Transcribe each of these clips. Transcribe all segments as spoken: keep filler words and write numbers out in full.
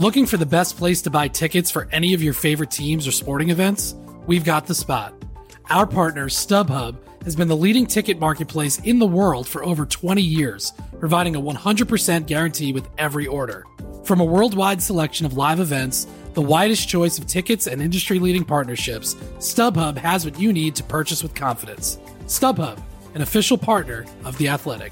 Looking for the best place to buy tickets for any of your favorite teams or sporting events? We've got the spot. Our partner, StubHub, has been the leading ticket marketplace in the world for over twenty years, providing a one hundred percent guarantee with every order. From a worldwide selection of live events, the widest choice of tickets and industry-leading partnerships, StubHub has what you need to purchase with confidence. StubHub, an official partner of The Athletic.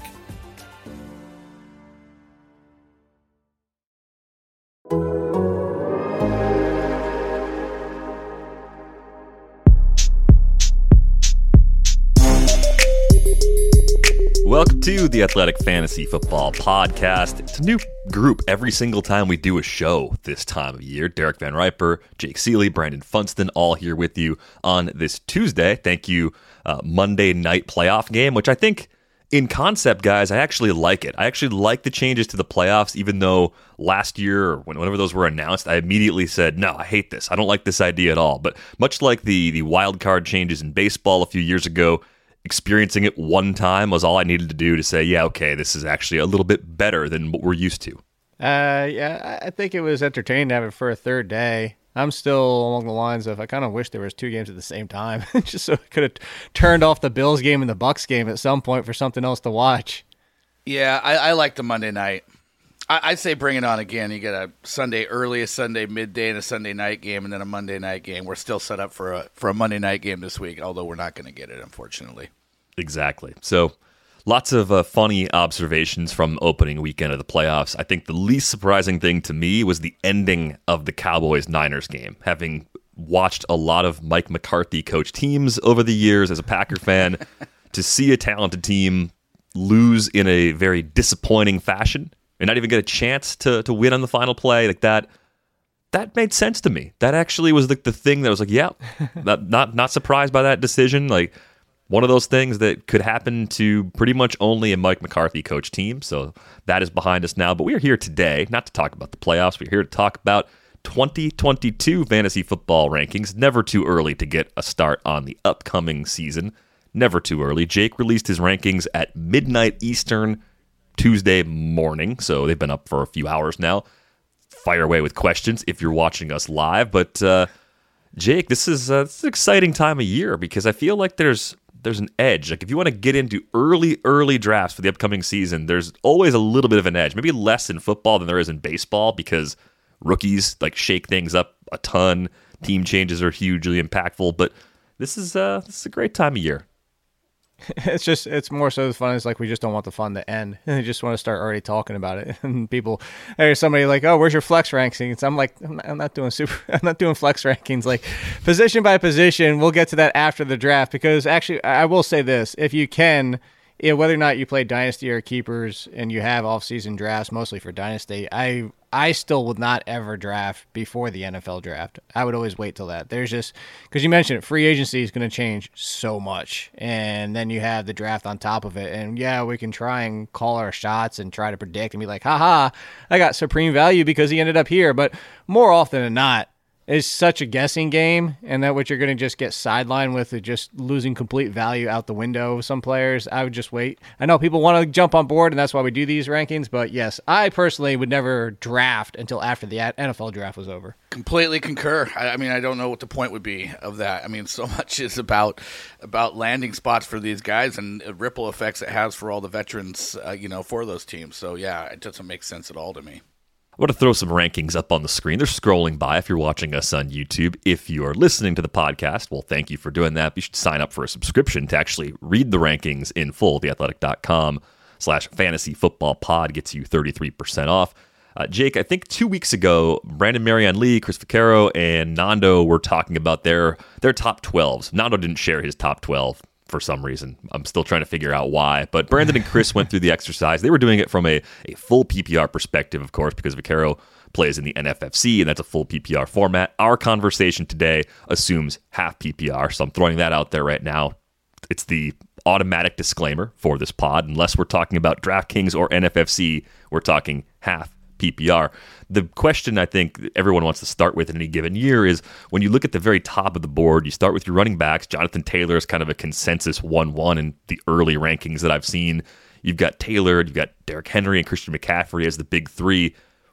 Welcome to the Athletic Fantasy Football Podcast. It's a new group every single time we do a show this time of year. Derek Van Riper, Jake Seeley, Brandon Funston, all here with you on this Tuesday. Thank you, uh, Monday night playoff game, which I think in concept, guys, I actually like it. I actually like the changes to the playoffs, even though last year, or whenever those were announced, I immediately said, no, I hate this. I don't like this idea at all. But much like the, the wild card changes in baseball a few years ago, experiencing it one time was all I needed to do to say, yeah, okay, this is actually a little bit better than what we're used to. Uh, yeah, I think it was entertaining to have it for a third day. I'm still along the lines of I kind of wish there was two games at the same time, just so I could have turned off the Bills game and the Bucks game at some point for something else to watch. Yeah, I, I like the Monday night. I, I say bring it on again. You get a Sunday early, a Sunday midday, and a Sunday night game, and then a Monday night game. We're still set up for a for a Monday night game this week, although we're not going to get it, unfortunately. Exactly. So lots of uh, funny observations from opening weekend of the playoffs. I think the least surprising thing to me was the ending of the Cowboys-Niners game. Having watched a lot of Mike McCarthy coach teams over the years as a Packer fan, to see a talented team lose in a very disappointing fashion and not even get a chance to to win on the final play like that, that made sense to me. That actually was the, the thing that was like, yeah, not, not not surprised by that decision. Like, one of those things that could happen to pretty much only a Mike McCarthy coach team. So that is behind us now. But we are here today not to talk about the playoffs. We're here to talk about twenty twenty-two fantasy football rankings. Never too early to get a start on the upcoming season. Never too early. Jake released his rankings at midnight Eastern Tuesday morning. So they've been up for a few hours now. Fire away with questions if you're watching us live. But uh, Jake, this is, uh, this is an exciting time of year because I feel like there's there's an edge. Like if you want to get into early, early drafts for the upcoming season, there's always a little bit of an edge. Maybe less in football than there is in baseball because rookies like shake things up a ton. Team changes are hugely impactful. But this is uh, this is a great time of year. It's just, it's more so the fun is like we just don't want the fun to end. And they just want to start already talking about it. And people, there's somebody like, oh, where's your flex rankings? I'm like, I'm not, I'm not doing super, I'm not doing flex rankings. Like position by position, we'll get to that after the draft because actually, I will say this: if you can, you know, whether or not you play Dynasty or Keepers and you have off-season drafts, mostly for Dynasty, I I still would not ever draft before the N F L draft. I would always wait till that. There's just, because you mentioned it, free agency is going to change so much. And then you have the draft on top of it. And yeah, we can try and call our shots and try to predict and be like, haha, I got supreme value because he ended up here. But more often than not, it's such a guessing game, and that what you're going to just get sidelined with is just losing complete value out the window. Some players, I would just wait. I know people want to jump on board, and that's why we do these rankings, but yes, I personally would never draft until after the N F L draft was over. Completely concur. I, I mean, I don't know what the point would be of that. I mean, so much is about about landing spots for these guys and ripple effects it has for all the veterans, uh, you know, for those teams. So, yeah, it doesn't make sense at all to me. I want to throw some rankings up on the screen. They're scrolling by if you're watching us on YouTube. If you are listening to the podcast, well, thank you for doing that. You should sign up for a subscription to actually read the rankings in full. theathletic.com slash fantasy football pod gets you thirty-three percent off. Uh, Jake, I think two weeks ago, Brandon Marion Lee, Chris Vaccaro, and Nando were talking about their, their top twelves. Nando didn't share his top twelve. For some reason. I'm still trying to figure out why. But Brandon and Chris went through the exercise. They were doing it from a, a full P P R perspective, of course, because Vaccaro plays in the N F F C, and that's a full P P R format. Our conversation today assumes half P P R, so I'm throwing that out there right now. It's the automatic disclaimer for this pod. Unless we're talking about DraftKings or N F F C, we're talking half P P R. The question I think everyone wants to start with in any given year is when you look at the very top of the board, you start with your running backs. Jonathan Taylor is kind of a consensus one one in the early rankings that I've seen. You've got Taylor, you've got Derrick Henry and Christian McCaffrey as the big three.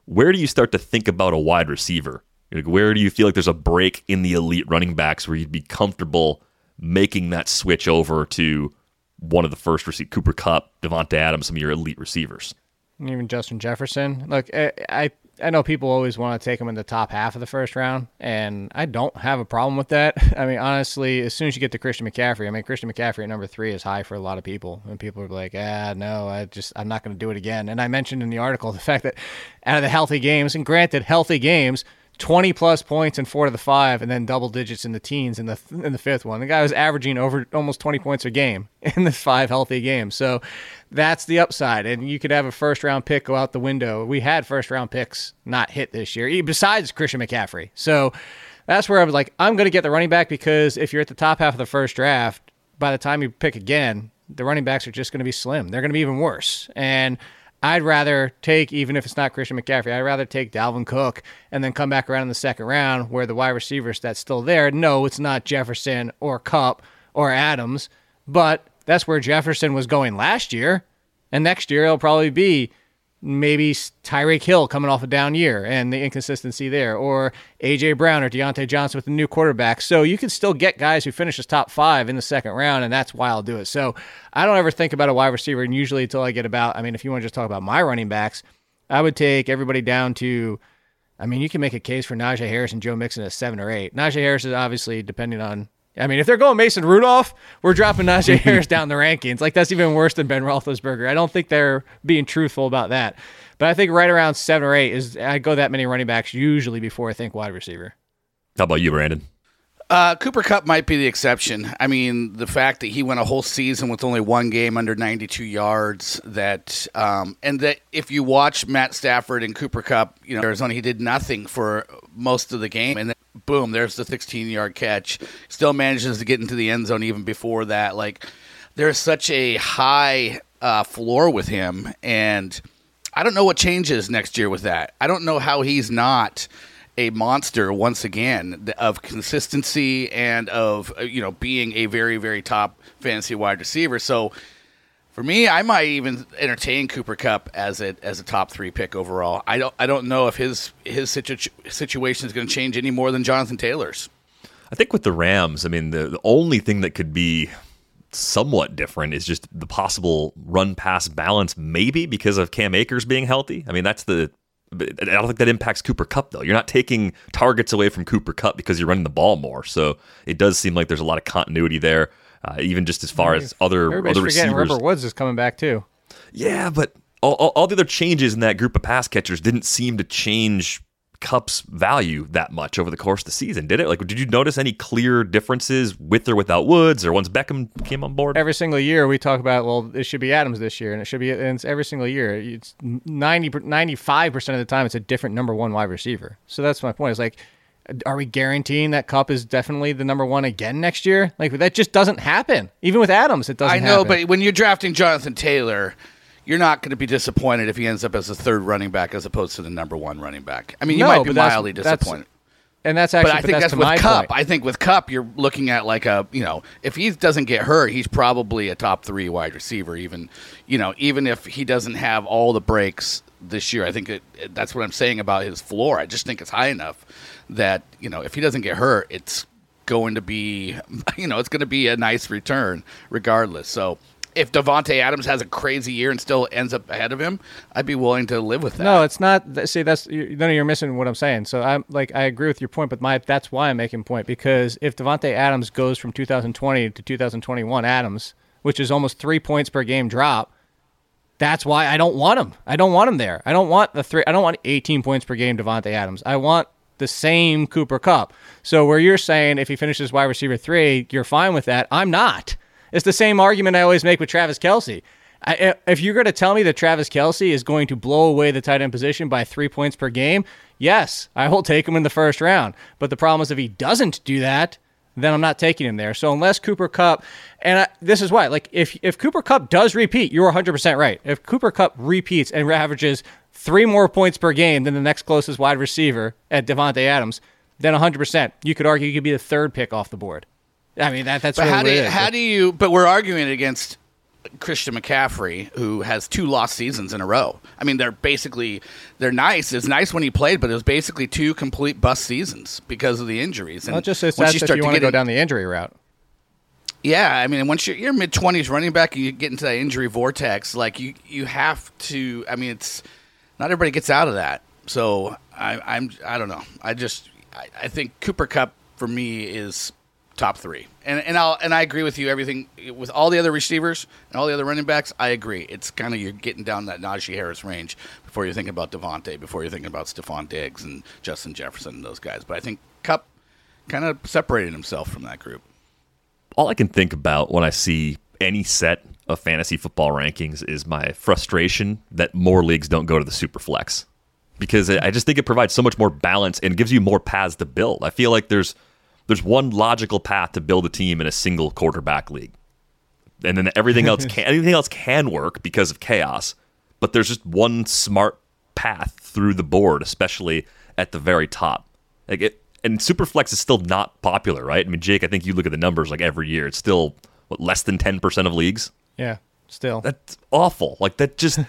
where do you start to think about a wide receiver? Like, where do you feel like there's a break in the elite running backs where you'd be comfortable making that switch over to one of the first receivers, Cooper Kupp, Davante Adams, some of your elite receivers? Even Justin Jefferson. Look, I, I I know people always want to take him in the top half of the first round, and I don't have a problem with that. I mean, honestly, as soon as you get to Christian McCaffrey, I mean, Christian McCaffrey at number three is high for a lot of people, and people are like, ah, no, I just, I'm not going to do it again. And I mentioned in the article the fact that out of the healthy games, and granted, healthy games, twenty plus points in four to the five, and then double digits in the teens in the in the fifth one. The guy was averaging over almost twenty points a game in the five healthy games. So that's the upside. And you could have a first round pick go out the window. We had first round picks not hit this year, besides Christian McCaffrey. So that's where I was like, I'm going to get the running back, because if you're at the top half of the first draft, by the time you pick again, the running backs are just going to be slim. They're going to be even worse. And I'd rather take, even if it's not Christian McCaffrey, I'd rather take Dalvin Cook and then come back around in the second round where the wide receivers that's still there. No, it's not Jefferson or Kupp or Adams, but that's where Jefferson was going last year. And next year it'll probably be maybe Tyreek Hill coming off a down year and the inconsistency there, or A J Brown or Deontay Johnson with a new quarterback. So you can still get guys who finish as top five in the second round, and that's why I'll do it. So I don't ever think about a wide receiver, and usually until I get about, I mean, if you want to just talk about my running backs, I would take everybody down to, I mean, you can make a case for Najee Harris and Joe Mixon at seven or eight. Najee Harris is obviously depending on, I mean, if they're going Mason Rudolph, we're dropping Najee Harris down the rankings. Like, that's even worse than Ben Roethlisberger. I don't think they're being truthful about that. But I think right around seven or eight is, I go that many running backs usually before I think wide receiver. How about you, Brandon? Uh, Cooper Kupp might be the exception. I mean, the fact that he went a whole season with only one game under ninety-two yards, that um, and that if you watch Matt Stafford and Cooper Kupp, you know, Arizona, he did nothing for most of the game, and then boom, there's the sixteen-yard catch. Still manages to get into the end zone even before that. Like, there's such a high uh, floor with him, and I don't know what changes next year with that. I don't know how he's not a monster once again of consistency and of, you know, being a very, very top fantasy wide receiver. So for me, I might even entertain Cooper Kupp as a as a top three pick overall. I don't I don't know if his his situ- situation is going to change any more than Jonathan Taylor's. I think with the Rams, I mean, the, the only thing that could be somewhat different is just the possible run-pass balance, maybe because of Cam Akers being healthy. I mean, that's the I don't think that impacts Cooper Kupp, though. You're not taking targets away from Cooper Kupp because you're running the ball more. So it does seem like there's a lot of continuity there, uh, even just as far as other Everybody's other forgetting receivers. Robert Woods is coming back too. Yeah, but all, all, all the other changes in that group of pass catchers didn't seem to change Kupp's value that much over the course of the season, did it? Like, did you notice any clear differences with or without Woods, or once Beckham came on board? Every single year we talk about, well, it should be Adams this year, and it should be, and it's every single year. It's ninety, ninety-five percent of the time it's a different number one wide receiver. So that's my point. It's like, are we guaranteeing that Kupp is definitely the number one again next year? Like, that just doesn't happen. Even with Adams, it doesn't I know, happen. but when you're drafting Jonathan Taylor, you're not going to be disappointed if he ends up as the third running back as opposed to the number one running back. I mean, you No, might be but that's- mildly that's- disappointed. And that's actually, But I think that's, that's to with my Kupp. point. I think with Kupp, you're looking at like a, you know, if he doesn't get hurt, he's probably a top three wide receiver. Even, you know, even if he doesn't have all the breaks this year, I think it, it, that's what I'm saying about his floor. I just think it's high enough that, you know, if he doesn't get hurt, it's going to be, you know, it's going to be a nice return regardless. So if Davante Adams has a crazy year and still ends up ahead of him, I'd be willing to live with that. No, it's not. See, that's you, no, you're missing what I'm saying. So I'm like, I agree with your point, but my that's why I'm making point, because if Davante Adams goes from two thousand twenty to two thousand twenty-one Adams, which is almost three points per game drop, that's why I don't want him. I don't want him there. I don't want the three. I don't want eighteen points per game Davante Adams. I want the same Cooper Kupp. So where you're saying if he finishes wide receiver three, you're fine with that. I'm not. It's the same argument I always make with Travis Kelce. I, if you're going to tell me that Travis Kelce is going to blow away the tight end position by three points per game, yes, I will take him in the first round. But the problem is if he doesn't do that, then I'm not taking him there. So unless Cooper Kupp, and I, this is why, like if if Cooper Kupp does repeat, you're one hundred percent right. If Cooper Kupp repeats and averages three more points per game than the next closest wide receiver at Davante Adams, then one hundred percent. You could argue he could be the third pick off the board. I mean, that that's but really how do what you, it is. how do you? But we're arguing against Christian McCaffrey, who has two lost seasons in a row. I mean, they're basically they're nice. It's nice when he played, but it was basically two complete bust seasons because of the injuries. And well, just it's that's you if you want to go in, down the injury route. Yeah, I mean, once you're, you're mid twenties running back and you get into that injury vortex, like you, you have to. I mean, it's not everybody gets out of that. So I, I'm I don't know. I just I, I think Cooper Kupp for me is top three, and and I'll and I agree with you. Everything with all the other receivers and all the other running backs, I agree. It's kind of you're getting down that Najee Harris range before you're thinking about Devontae, before you're thinking about Stephon Diggs and Justin Jefferson and those guys. But I think Kupp kind of separated himself from that group. All I can think about when I see any set of fantasy football rankings is my frustration that more leagues don't go to the super flex, because I just think it provides so much more balance and gives you more paths to build. I feel like there's There's one logical path to build a team in a single quarterback league, and then everything else can everything else can work because of chaos. But there's just one smart path through the board, especially at the very top. Like it, and Superflex is still not popular, right? I mean, Jake, I think you look at the numbers like every year. It's still what less than ten percent of leagues. Yeah, still that's awful. Like that just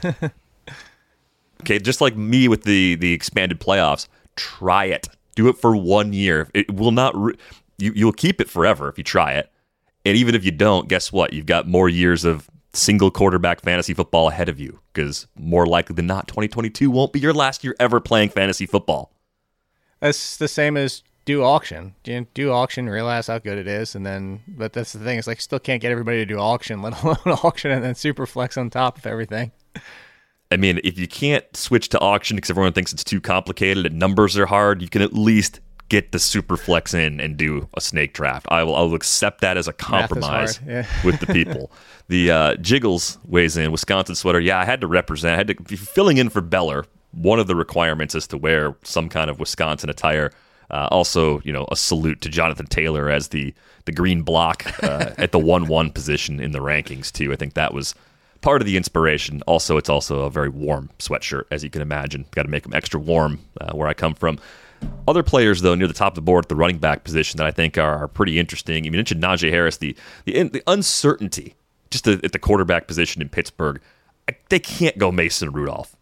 okay. Just like me with the the expanded playoffs, try it. Do it for one year. It will not. Re- you you'll keep it forever if you try it, and even if you don't, guess what? You've got more years of single quarterback fantasy football ahead of you. Because more likely than not, twenty twenty-two won't be your last year ever playing fantasy football. That's the same as do auction. You do auction, realize how good it is, and then. But that's the thing. It's like you still can't get everybody to do auction, let alone auction and then super flex on top of everything. I mean, if you can't switch to auction because everyone thinks it's too complicated and numbers are hard, you can at least get the super flex in and do a snake draft. I will, I will accept that as a compromise yeah. with the people. The uh, Jiggles weighs in, Wisconsin sweater. Yeah, I had to represent. I had to be filling in for Beller. One of the requirements is to wear some kind of Wisconsin attire. Uh, also, you know, a salute to Jonathan Taylor as the the green block uh, at the one one position in the rankings too. I think that was part of the inspiration. Also, it's also a very warm sweatshirt, as you can imagine. Got to make them extra warm uh, where I come from. Other players, though, near the top of the board at the running back position that I think are, are pretty interesting. You mentioned Najee Harris, the the, the uncertainty just the, at the quarterback position in Pittsburgh. I, they can't go Mason Rudolph.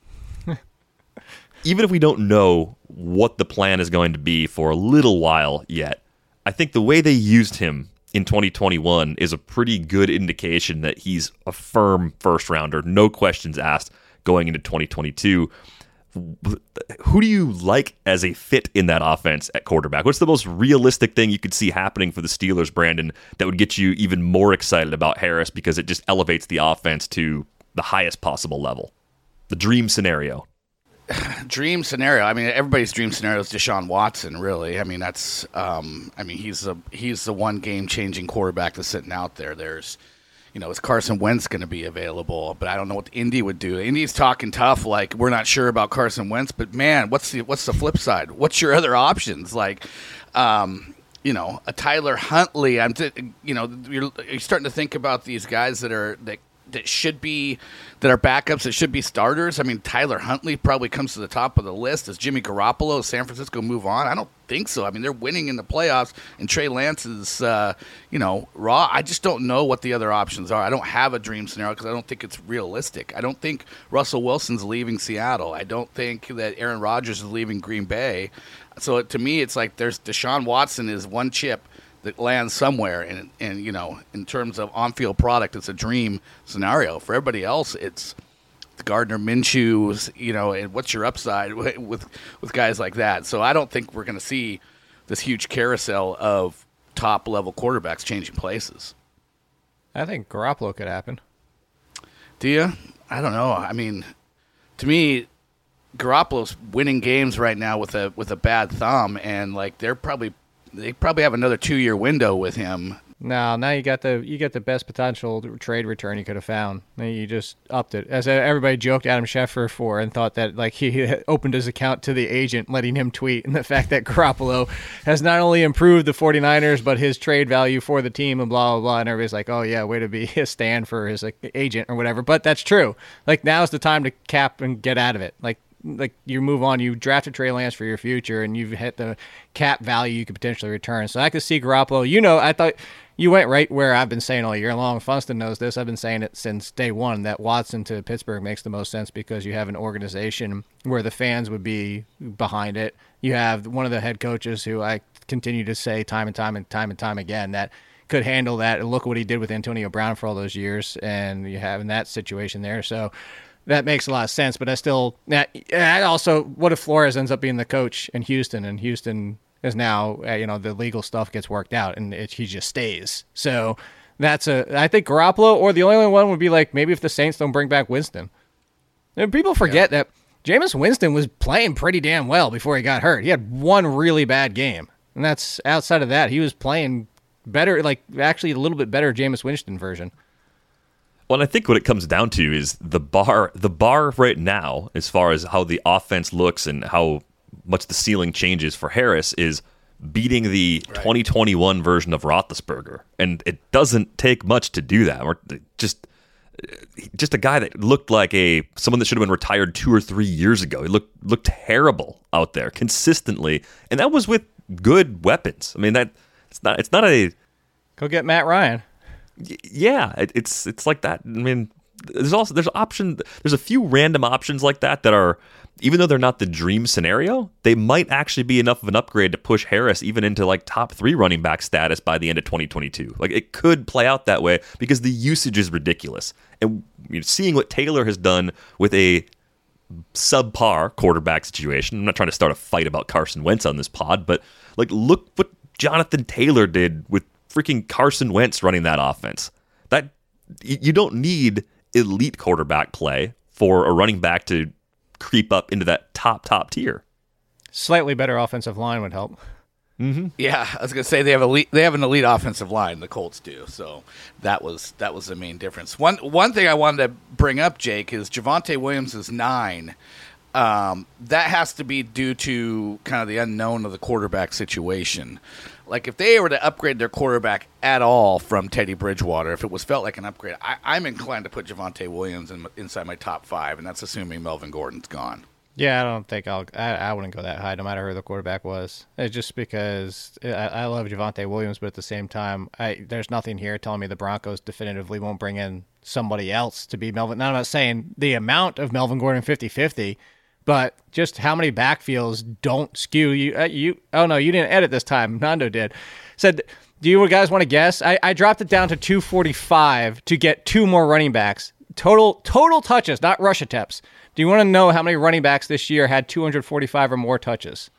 Even if we don't know what the plan is going to be for a little while yet, I think the way they used him in twenty twenty-one is a pretty good indication that he's a firm first rounder, no questions asked going into twenty twenty-two. Who do you like as a fit in that offense at quarterback? What's the most realistic thing you could see happening for the Steelers, Brandon, that would get you even more excited about Harris because it just elevates the offense to the highest possible level? The dream scenario. Dream scenario. I mean, everybody's dream scenario is Deshaun Watson. Really, I mean, that's. Um, I mean, he's a he's the one game changing quarterback that's sitting out there. There's, you know, is Carson Wentz going to be available? But I don't know what Indy would do. Indy's talking tough, like we're not sure about Carson Wentz. But man, what's the what's the flip side? What's your other options? Like, um, you know, a Tyler Huntley. I'm, t- you know, you're, you're starting to think about these guys that are that. that should be that are backups that should be starters. I mean, Tyler Huntley probably comes to the top of the list. Does Jimmy Garoppolo of San Francisco move on? I don't think so. I mean, they're winning in the playoffs, and Trey Lance is, uh, you know, raw. I just don't know what the other options are. I don't have a dream scenario because I don't think it's realistic. I don't think Russell Wilson's leaving Seattle. I don't think that Aaron Rodgers is leaving Green Bay. So it, to me, it's like there's Deshaun Watson is one chip that lands somewhere, and and you know, in terms of on-field product, it's a dream scenario. For everybody else, it's the Gardner Minshew's, you know, and what's your upside with with guys like that. So I don't think we're going to see this huge carousel of top-level quarterbacks changing places. I think Garoppolo could happen. Do you? I don't know. I mean, to me, Garoppolo's winning games right now with a with a bad thumb, and like they're probably. They probably have another two-year window with him. No, now you got the you got the best potential trade return you could have found. Now you just upped it. As everybody joked Adam Schefter for and thought that like he opened his account to the agent, letting him tweet, and the fact that Garoppolo has not only improved the 49ers, but his trade value for the team and blah, blah, blah. And everybody's like, oh, yeah, way to be a stand for his like, agent or whatever. But that's true. Like, now's the time to cap and get out of it. Like, like you move on. You drafted Trey Lance for your future, and you've hit the cap value you could potentially return. So I could see Garoppolo. You know, I thought you went right where I've been saying all year long. Funston knows this. I've been saying it since day one that Watson to Pittsburgh makes the most sense because you have an organization where the fans would be behind it. You have one of the head coaches who I continue to say time and time and time and time again that could handle that. And look what he did with Antonio Brown for all those years, and you have in that situation there. So that makes a lot of sense. But I still, I also, what if Flores ends up being the coach in Houston, and Houston is now, you know, the legal stuff gets worked out, and it, he just stays. So that's a, I think Garoppolo, or the only one would be like maybe if the Saints don't bring back Winston. And people forget yeah. that Jameis Winston was playing pretty damn well before he got hurt. He had one really bad game, and that's outside of that. He was playing better, like actually a little bit better Jameis Winston version. Well, I think what it comes down to is the bar. The bar right now, as far as how the offense looks and how much the ceiling changes for Harris, is beating the right. twenty twenty-one version of Roethlisberger, and it doesn't take much to do that. Or just, just a guy that looked like a someone that should have been retired two or three years ago. He looked looked terrible out there consistently, and that was with good weapons. I mean that. It's not. It's not a. Go get Matt Ryan. Y- yeah, it, it's it's like that. I mean, there's also there's option. There's a few random options like that that are, even though they're not the dream scenario, they might actually be enough of an upgrade to push Harris even into like top three running back status by the end of twenty twenty-two. Like it could play out that way because the usage is ridiculous. And you know, seeing what Taylor has done with a subpar quarterback situation. I'm not trying to start a fight about Carson Wentz on this pod, but like look what Jonathan Taylor did with freaking Carson Wentz running that offense. That you don't need elite quarterback play for a running back to creep up into that top, top tier. Slightly better offensive line would help. Mm-hmm. Yeah, I was gonna say they have elite. They have an elite offensive line. The Colts do. So that was that was the main difference. One one thing I wanted to bring up, Jake, is Javonte Williams is nine. Um, that has to be due to kind of the unknown of the quarterback situation. Like if they were to upgrade their quarterback at all from Teddy Bridgewater, if it was felt like an upgrade, I, I'm inclined to put Javonte Williams in, inside my top five, and that's assuming Melvin Gordon's gone. Yeah, I don't think I'll. I, I wouldn't go that high, no matter who the quarterback was. It's just because I, I love Javonte Williams, but at the same time, I, there's nothing here telling me the Broncos definitively won't bring in somebody else to be Melvin. Now, I'm not saying the amount of Melvin Gordon fifty-fifty, but just how many backfields don't skew you. Uh, you oh no, you didn't edit this time. Nando did. Said, do you guys want to guess? I, I dropped it down to two forty-five to get two more running backs. Total total touches, not rush attempts. Do you want to know how many running backs this year had two forty-five or more touches?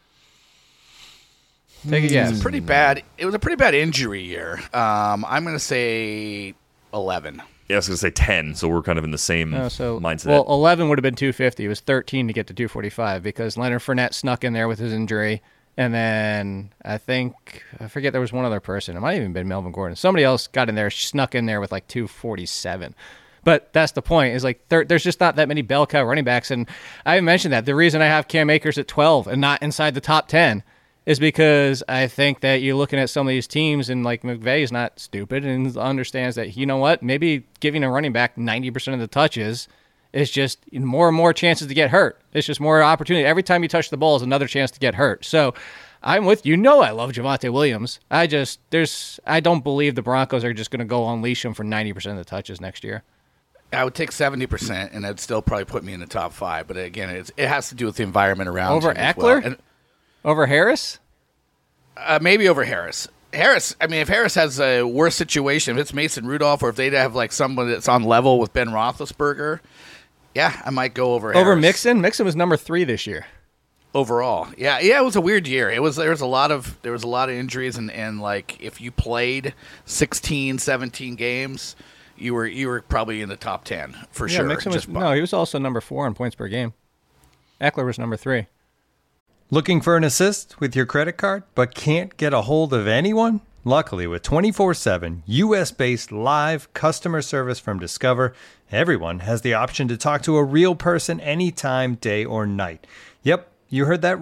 Take a guess. It was a pretty bad. It was a pretty bad injury year. Um, I'm going to say eleven. Yeah, I was going to say ten, so we're kind of in the same no, so, mindset. Well, eleven would have been two fifty. It was thirteen to get to two forty-five because Leonard Fournette snuck in there with his injury. And then I think, I forget, there was one other person. It might have even been Melvin Gordon. Somebody else got in there, snuck in there with like two forty-seven. But that's the point, is like there, there's just not that many bell cow running backs. And I mentioned that. The reason I have Cam Akers at twelve and not inside the top ten is because I think that you're looking at some of these teams, and like McVay's not stupid and understands that, you know what, maybe giving a running back ninety percent of the touches is just more and more chances to get hurt. It's just more opportunity. Every time you touch the ball is another chance to get hurt. So I'm with you. know I love Javonte Williams. I just, there's, I don't believe the Broncos are just going to go unleash him for ninety percent of the touches next year. I would take seventy percent, and that'd still probably put me in the top five. But again, it's, it has to do with the environment around over him as Eckler, well. And, over Harris, uh, maybe over Harris. Harris. I mean, if Harris has a worse situation, if it's Mason Rudolph, or if they'd have like someone that's on level with Ben Roethlisberger, yeah, I might go over over Harris. Mixon. Mixon was number three this year overall. Yeah, yeah, it was a weird year. It was there was a lot of there was a lot of injuries, and, and like if you played sixteen, seventeen games, you were you were probably in the top ten for yeah, sure. Mixon was, no, he was also number four in points per game. Eckler was number three. Looking for an assist with your credit card but can't get a hold of anyone? Luckily, with twenty-four seven U S-based live customer service from Discover, everyone has the option to talk to a real person anytime, day or night. Yep, you heard that right.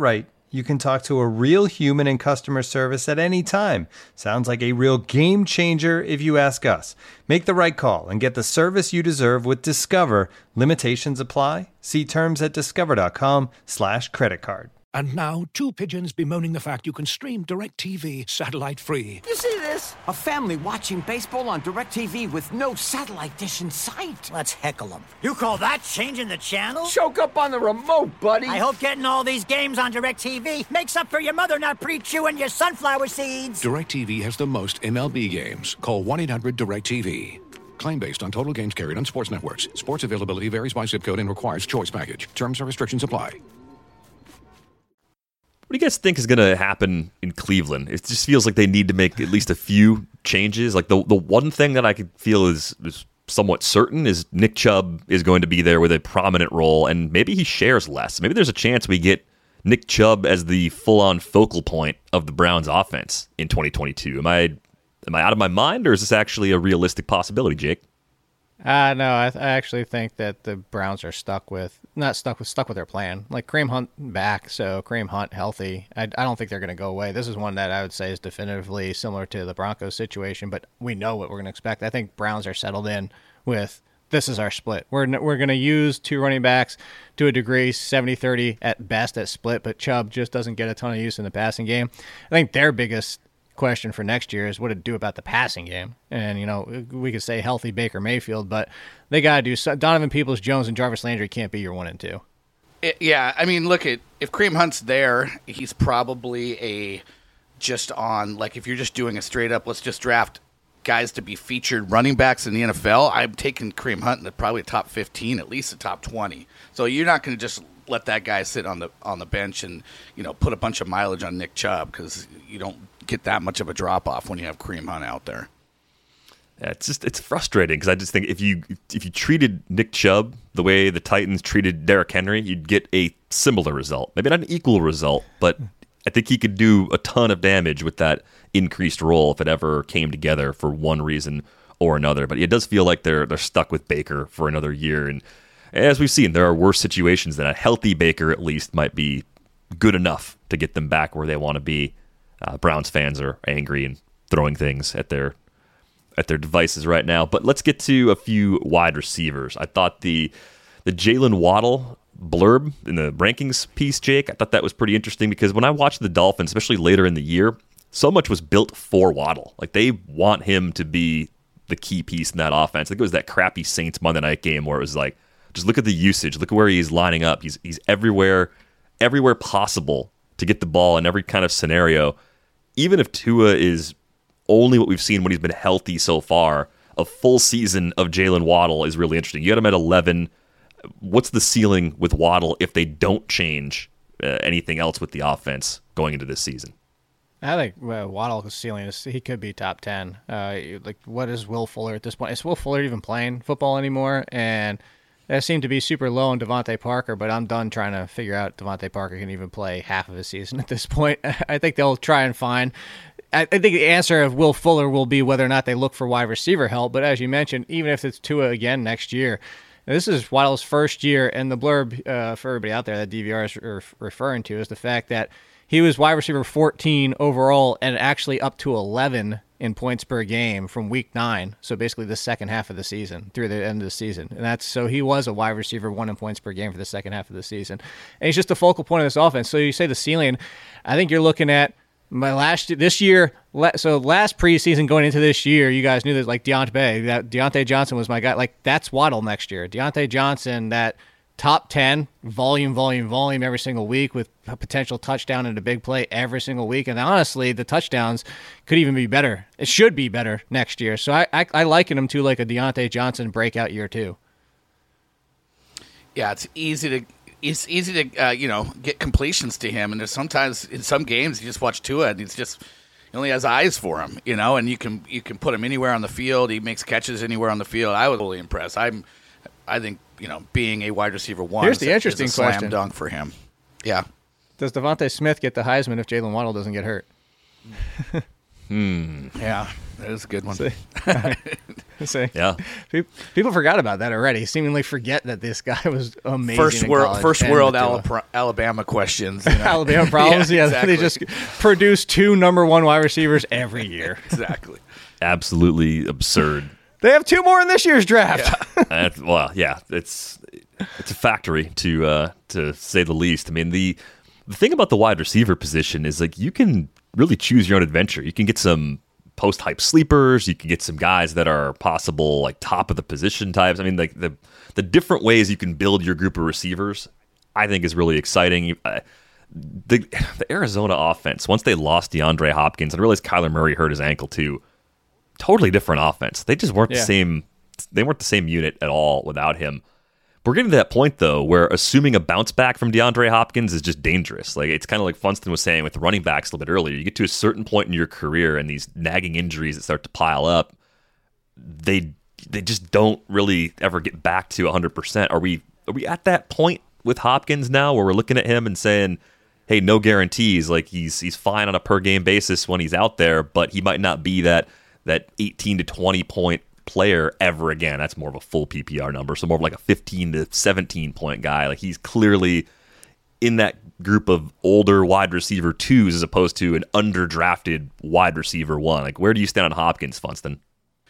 You can talk to a real human in customer service at any time. Sounds like a real game changer if you ask us. Make the right call and get the service you deserve with Discover. Limitations apply. See terms at discover.com slash credit card. And now, two pigeons bemoaning the fact you can stream DirecTV satellite-free. You see this? A family watching baseball on DirecTV with no satellite dish in sight. Let's heckle them. You call that changing the channel? Choke up on the remote, buddy. I hope getting all these games on DirecTV makes up for your mother not pre-chewing your sunflower seeds. DirecTV has the most M L B games. Call one eight hundred direct T V. Claim based on total games carried on sports networks. Sports availability varies by zip code and requires choice package. Terms and restrictions apply. What do you guys think is going to happen in Cleveland? It just feels like they need to make at least a few changes. Like the the one thing that I could feel is, is somewhat certain is Nick Chubb is going to be there with a prominent role, and maybe he shares less. Maybe there's a chance we get Nick Chubb as the full-on focal point of the Browns offense in twenty twenty-two. Am I am I out of my mind, or is this actually a realistic possibility, Jake? Uh, no, I, th- I actually think that the Browns are stuck with, not stuck with, stuck with their plan. Like Kareem Hunt back, so Kareem Hunt healthy. I, I don't think they're going to go away. This is one that I would say is definitively similar to the Broncos situation, but we know what we're going to expect. I think Browns are settled in with, this is our split. We're we're going to use two running backs to a degree, seventy thirty at best at split, but Chubb just doesn't get a ton of use in the passing game. I think their biggest question for next year is what to do about the passing game. And, you know, we could say healthy Baker Mayfield, but they got to do so. Donovan Peoples-Jones and Jarvis Landry can't be your one and two. It, yeah, I mean, look, at if Kareem Hunt's there, he's probably a just on, like if you're just doing a straight up, let's just draft guys to be featured running backs in the N F L, I'm taking Kareem Hunt in the probably top fifteen, at least the top twenty. So you're not going to just let that guy sit on the on the bench and, you know, put a bunch of mileage on Nick Chubb, because you don't get that much of a drop off when you have Kareem Hunt out there. Yeah, it's just it's frustrating because I just think if you if you treated Nick Chubb the way the Titans treated Derrick Henry, you'd get a similar result. Maybe not an equal result, but I think he could do a ton of damage with that increased role if it ever came together for one reason or another. But it does feel like they're they're stuck with Baker for another year, and as we've seen, there are worse situations than a healthy Baker at least might be good enough to get them back where they want to be. Uh, Browns fans are angry and throwing things at their at their devices right now. But let's get to a few wide receivers. I thought the the Jalen Waddle blurb in the rankings piece, Jake, I thought that was pretty interesting because when I watched the Dolphins, especially later in the year, so much was built for Waddle. Like they want him to be the key piece in that offense. I think it was that crappy Saints Monday night game where it was like, just look at the usage, look at where he's lining up. He's he's everywhere, everywhere possible to get the ball in every kind of scenario. Even if Tua is only what we've seen when he's been healthy so far, a full season of Jalen Waddle is really interesting. You had him at eleven. What's the ceiling with Waddle if they don't change uh, anything else with the offense going into this season? I think uh, Waddle's ceiling is he could be top ten. Uh, like, what is Will Fuller at this point? Is Will Fuller even playing football anymore? And that seemed to be super low on Devontae Parker, but I'm done trying to figure out Devontae Parker can even play half of his season at this point. I think they'll try and find. I think the answer of Will Fuller will be whether or not they look for wide receiver help. But as you mentioned, even if it's Tua again next year, this is Waddle's first year, and the blurb uh, for everybody out there that D V R is re- referring to is the fact that he was wide receiver fourteen overall and actually up to eleven in points per game from week nine. So basically the second half of the season through the end of the season. And that's so he was a wide receiver one in points per game for the second half of the season. And he's just the focal point of this offense. So you say the ceiling, I think you're looking at my last this year. So last preseason going into this year, you guys knew that like Deontay, that Deontay Johnson was my guy. Like that's Waddle next year. Deontay Johnson, that top ten, volume, volume, volume every single week with a potential touchdown and a big play every single week. And honestly, the touchdowns could even be better. It should be better next year. So I, I, I liken him to like a Deontay Johnson breakout year too. Yeah, it's easy to it's easy to uh, you know get completions to him, and there's sometimes in some games you just watch Tua and he's just he only has eyes for him, you know, and you can you can put him anywhere on the field. He makes catches anywhere on the field. I was really impressed. I'm I think. You know, being a wide receiver one Here's the is, interesting is a slam question. dunk for him. Yeah. Does Devontae Smith get the Heisman if Jalen Waddle doesn't get hurt? hmm. Yeah, that is a good one. Say, Yeah. People forgot about that already. Seemingly forget that this guy was amazing. First in world, college first and world Tua. Alabama, Alabama questions. You know? Alabama problems. yeah, exactly. They just produce two number one wide receivers every year. Exactly. Absolutely absurd. They have two more in this year's draft. Uh, well, yeah, it's it's a factory to uh, to say the least. I mean, the the thing about the wide receiver position is like you can really choose your own adventure. You can get some post hype sleepers. You can get some guys that are possible like top of the position types. I mean, like the the different ways you can build your group of receivers, I think is really exciting. Uh, the the Arizona offense, once they lost DeAndre Hopkins and realized Kyler Murray hurt his ankle too. Totally different offense. They just weren't Yeah. the same. They weren't the same unit at all without him. We're getting to that point though, where assuming a bounce back from DeAndre Hopkins is just dangerous. Like it's kind of like Funston was saying with the running backs a little bit earlier. You get to a certain point in your career, and these nagging injuries that start to pile up, they they just don't really ever get back to one hundred percent. Are we are we at that point with Hopkins now, where we're looking at him and saying, hey, no guarantees. Like he's he's fine on a per game basis when he's out there, but he might not be that. that eighteen to twenty point player ever again. That's more of a full P P R number, so more of like a fifteen to seventeen point guy. Like he's clearly in that group of older wide receiver twos as opposed to an underdrafted wide receiver one. Like where do you stand on Hopkins, Funston?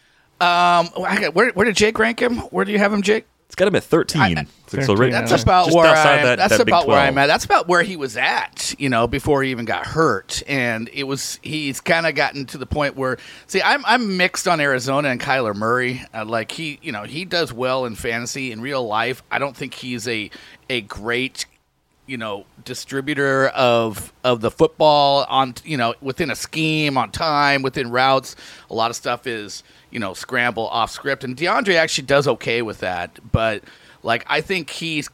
Um, where where did Jake rank him? Where do you have him, Jake? It's got him at thirteen. I, so, so right, That's just, about just where outside I'm. that, that's that Big about where twelve. I'm at. That's about where he was at, you know, before he even got hurt. And it was he's kind of gotten to the point where, see, I'm I'm mixed on Arizona and Kyler Murray. Uh, like he, you know, he does well in fantasy. In real life, I don't think he's a a great, you know, distributor of of the football on, you know, within a scheme, on time, within routes. A lot of stuff is, you know, scramble off script, and DeAndre actually does okay with that, but. Like, I think he's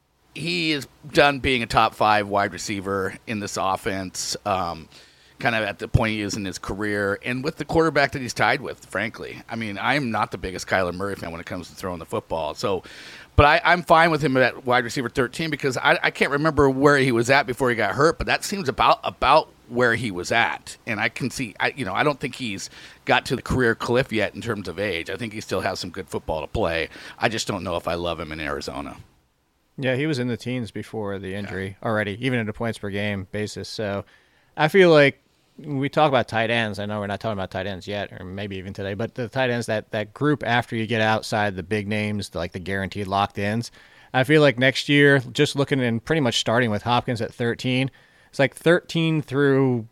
he is done being a top five wide receiver in this offense, um, kind of at the point he is in his career, and with the quarterback that he's tied with, frankly. I mean, I'm not the biggest Kyler Murray fan when it comes to throwing the football. So, but I, I'm fine with him at wide receiver thirteen because I, I can't remember where he was at before he got hurt, but that seems about about where he was at. And I can see, I, you know, I don't think he's got to the career cliff yet in terms of age. I think he still has some good football to play. I just don't know if I love him in Arizona. Yeah, he was in the teens before the injury yeah. already, even at a points per game basis. So I feel like when we talk about tight ends, I know we're not talking about tight ends yet, or maybe even today, but the tight ends, that, that group after you get outside the big names, the, like the guaranteed locked ins, I feel like next year, just looking and pretty much starting with Hopkins at thirteen, it's like thirteen through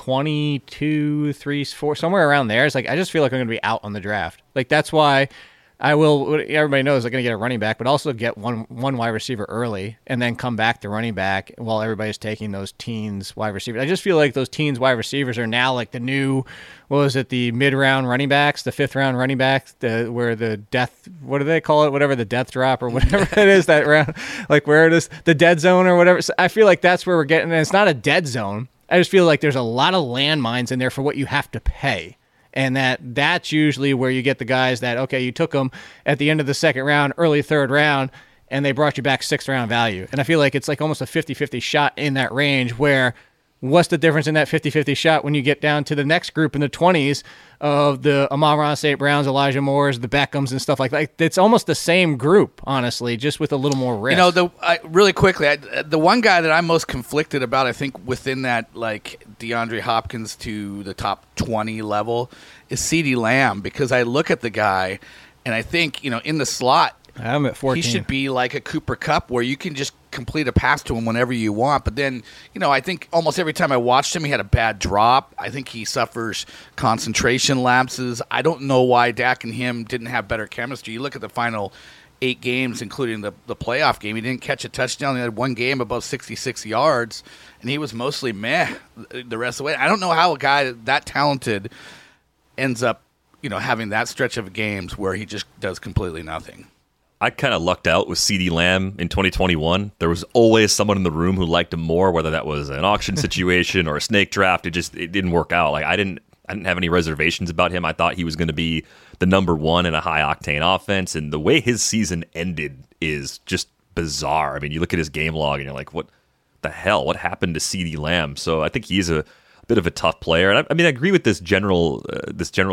twenty-two, three, four, somewhere around there. It's like I just feel like I'm going to be out on the draft. Like that's why I will. Everybody knows I'm going to get a running back, but also get one one wide receiver early, and then come back to running back while everybody's taking those teens wide receivers. I just feel like those teens wide receivers are now like the new, what was it, the mid round running backs, the fifth round running backs, the where the death, what do they call it, whatever the death drop or whatever it is that round, like where it is the dead zone or whatever. So I feel like that's where we're getting. And it's not a dead zone. I just feel like there's a lot of landmines in there for what you have to pay. And that that's usually where you get the guys that, okay, you took them at the end of the second round, early third round, and they brought you back sixth round value. And I feel like it's like almost a fifty-fifty shot in that range where what's the difference in that fifty-fifty shot when you get down to the next group in the twenties of the Amon-Ra Saint Browns, Elijah Moores, the Beckhams and stuff like that. It's almost the same group, honestly, just with a little more risk. You know, the I, really quickly, I, the one guy that I'm most conflicted about, I think, within that, like, DeAndre Hopkins to the top twenty level is CeeDee Lamb, because I look at the guy and I think, you know, in the slot, I'm at fourteen. He should be like a Cooper Kupp where you can just complete a pass to him whenever you want. But then, you know, I think almost every time I watched him, he had a bad drop. I think he suffers concentration lapses. I don't know why Dak and him didn't have better chemistry. You look at the final eight games, including the, the playoff game. He didn't catch a touchdown. He had one game above sixty-six yards, and he was mostly meh the rest of the way. I don't know how a guy that talented ends up, you know, having that stretch of games where he just does completely nothing. I kind of lucked out with CeeDee Lamb in twenty twenty-one. There was always someone in the room who liked him more, whether that was an auction situation or a snake draft. It just it didn't work out. Like I didn't I didn't have any reservations about him. I thought he was going to be the number one in a high octane offense, and the way his season ended is just bizarre. I mean, you look at his game log and you're like, what the hell? What happened to CeeDee Lamb? So I think he's a bit of a tough player. And I, I mean, I agree with this general uh, this general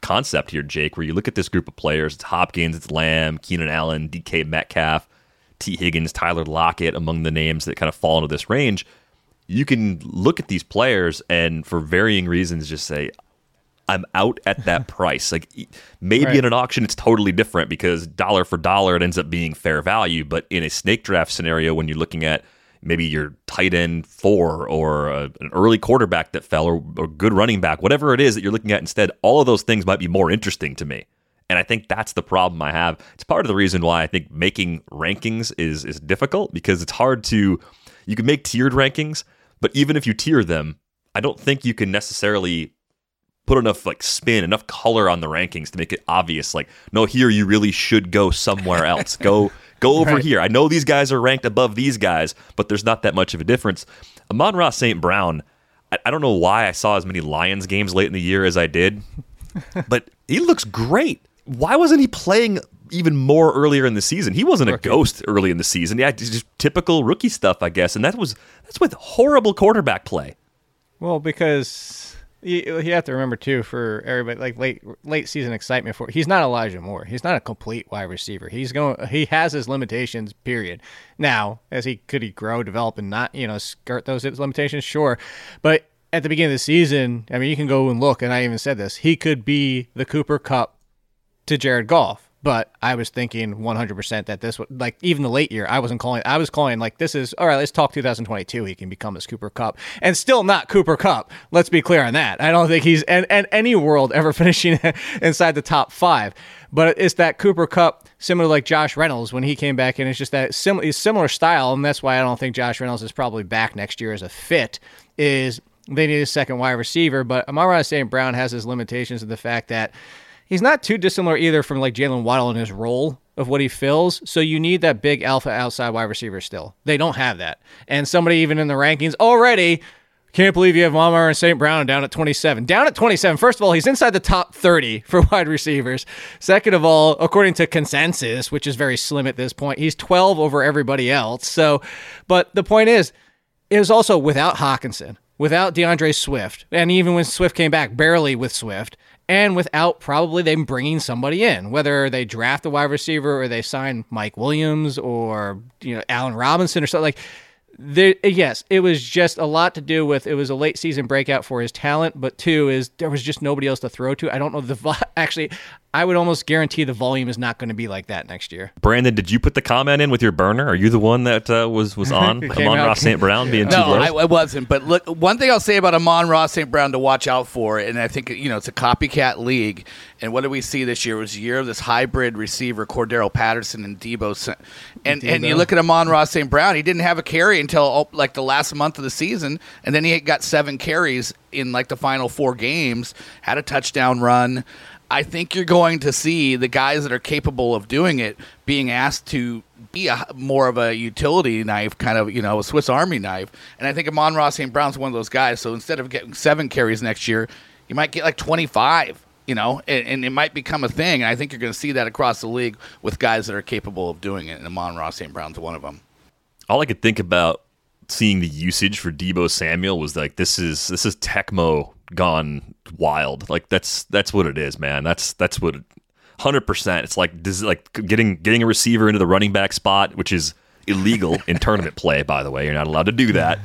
concept here, Jake, where you look at this group of players. It's Hopkins, it's Lamb, Keenan Allen, D K Metcalf, T. Higgins, Tyler Lockett, among the names that kind of fall into this range. You can look at these players and for varying reasons just say, I'm out at that price. Like maybe right. in an auction, it's totally different because dollar for dollar, it ends up being fair value. But in a snake draft scenario, when you're looking at maybe your tight end four or a, an early quarterback that fell or a good running back, whatever it is that you're looking at instead, all of those things might be more interesting to me. And I think that's the problem I have. It's part of the reason why I think making rankings is is difficult because it's hard to, you can make tiered rankings, but even if you tier them, I don't think you can necessarily put enough like spin, enough color on the rankings to make it obvious. Like, no, here you really should go somewhere else. Go go over right. here. I know these guys are ranked above these guys, but there's not that much of a difference. Amon-Ra Saint Brown, I, I don't know why I saw as many Lions games late in the year as I did, but he looks great. Why wasn't he playing even more earlier in the season? He wasn't rookie. a ghost early in the season. Yeah, just typical rookie stuff, I guess. And that was that's with horrible quarterback play. Well, because you, you have to remember too, for everybody, like late late season excitement for he's not Elijah Moore. He's not a complete wide receiver. He's going. He has his limitations. Period. Now, as he could he grow, develop, and not you know skirt those limitations, sure, but at the beginning of the season, I mean, you can go and look, and I even said this. He could be the Cooper Kupp to Jared Goff, but I was thinking one hundred percent that this would, like, even the late year, I wasn't calling, I was calling, like, this is, all right, let's talk two thousand twenty-two, he can become this Cooper Kupp, and still not Cooper Kupp, let's be clear on that. I don't think he's, in, in any world, ever finishing inside the top five, but it's that Cooper Kupp, similar to, like, Josh Reynolds, when he came back in, it's just that sim- similar style, and that's why I don't think Josh Reynolds is probably back next year as a fit, is they need a second wide receiver, but Amon-Ra Saint Brown has his limitations of the fact that he's not too dissimilar either from like Jalen Waddle in his role of what he fills. So you need that big alpha outside wide receiver still. They don't have that. And somebody even in the rankings already, can't believe you have Amon-Ra Saint Brown down at twenty-seven. Down at twenty-seven. First of all, he's inside the top thirty for wide receivers. Second of all, according to consensus, which is very slim at this point, he's twelve over everybody else. So, but the point is, it was also without Hawkinson, without DeAndre Swift, and even when Swift came back, barely with Swift, and without probably them bringing somebody in, whether they draft a wide receiver or they sign Mike Williams or you know Allen Robinson or something like. There, yes, it was just a lot to do with it was a late season breakout for his talent, but two is there was just nobody else to throw to. I don't know the vo- actually. I would almost guarantee the volume is not going to be like that next year. Brandon, did you put the comment in with your burner? Are you the one that uh, was was on Amon-Ra Saint Brown being too low? No, I, I wasn't. But look, one thing I'll say about Amon-Ra Saint Brown to watch out for, and I think you know it's a copycat league. And what did we see this year? It was a year of this hybrid receiver, Cordero Patterson and Debo. And Debo. and you look at Amon-Ra Saint Brown, he didn't have a carry until oh, like the last month of the season, and then he got seven carries in like the final four games, had a touchdown run. I think you're going to see the guys that are capable of doing it being asked to be a, more of a utility knife, kind of, you know, a Swiss Army knife. And I think Amon-Ra Saint Brown's one of those guys. So instead of getting seven carries next year, you might get like twenty-five, you know, and, and it might become a thing. And I think you're going to see that across the league with guys that are capable of doing it. And Amon-Ra Saint Brown's one of them. All I could think about seeing the usage for Deebo Samuel was like, this is this is Tecmo gone wild. Like that's that's what it is, man. That's that's what one hundred percent. It's like this is like getting getting a receiver into the running back spot, which is illegal in tournament play, by the way. You're not allowed to do that.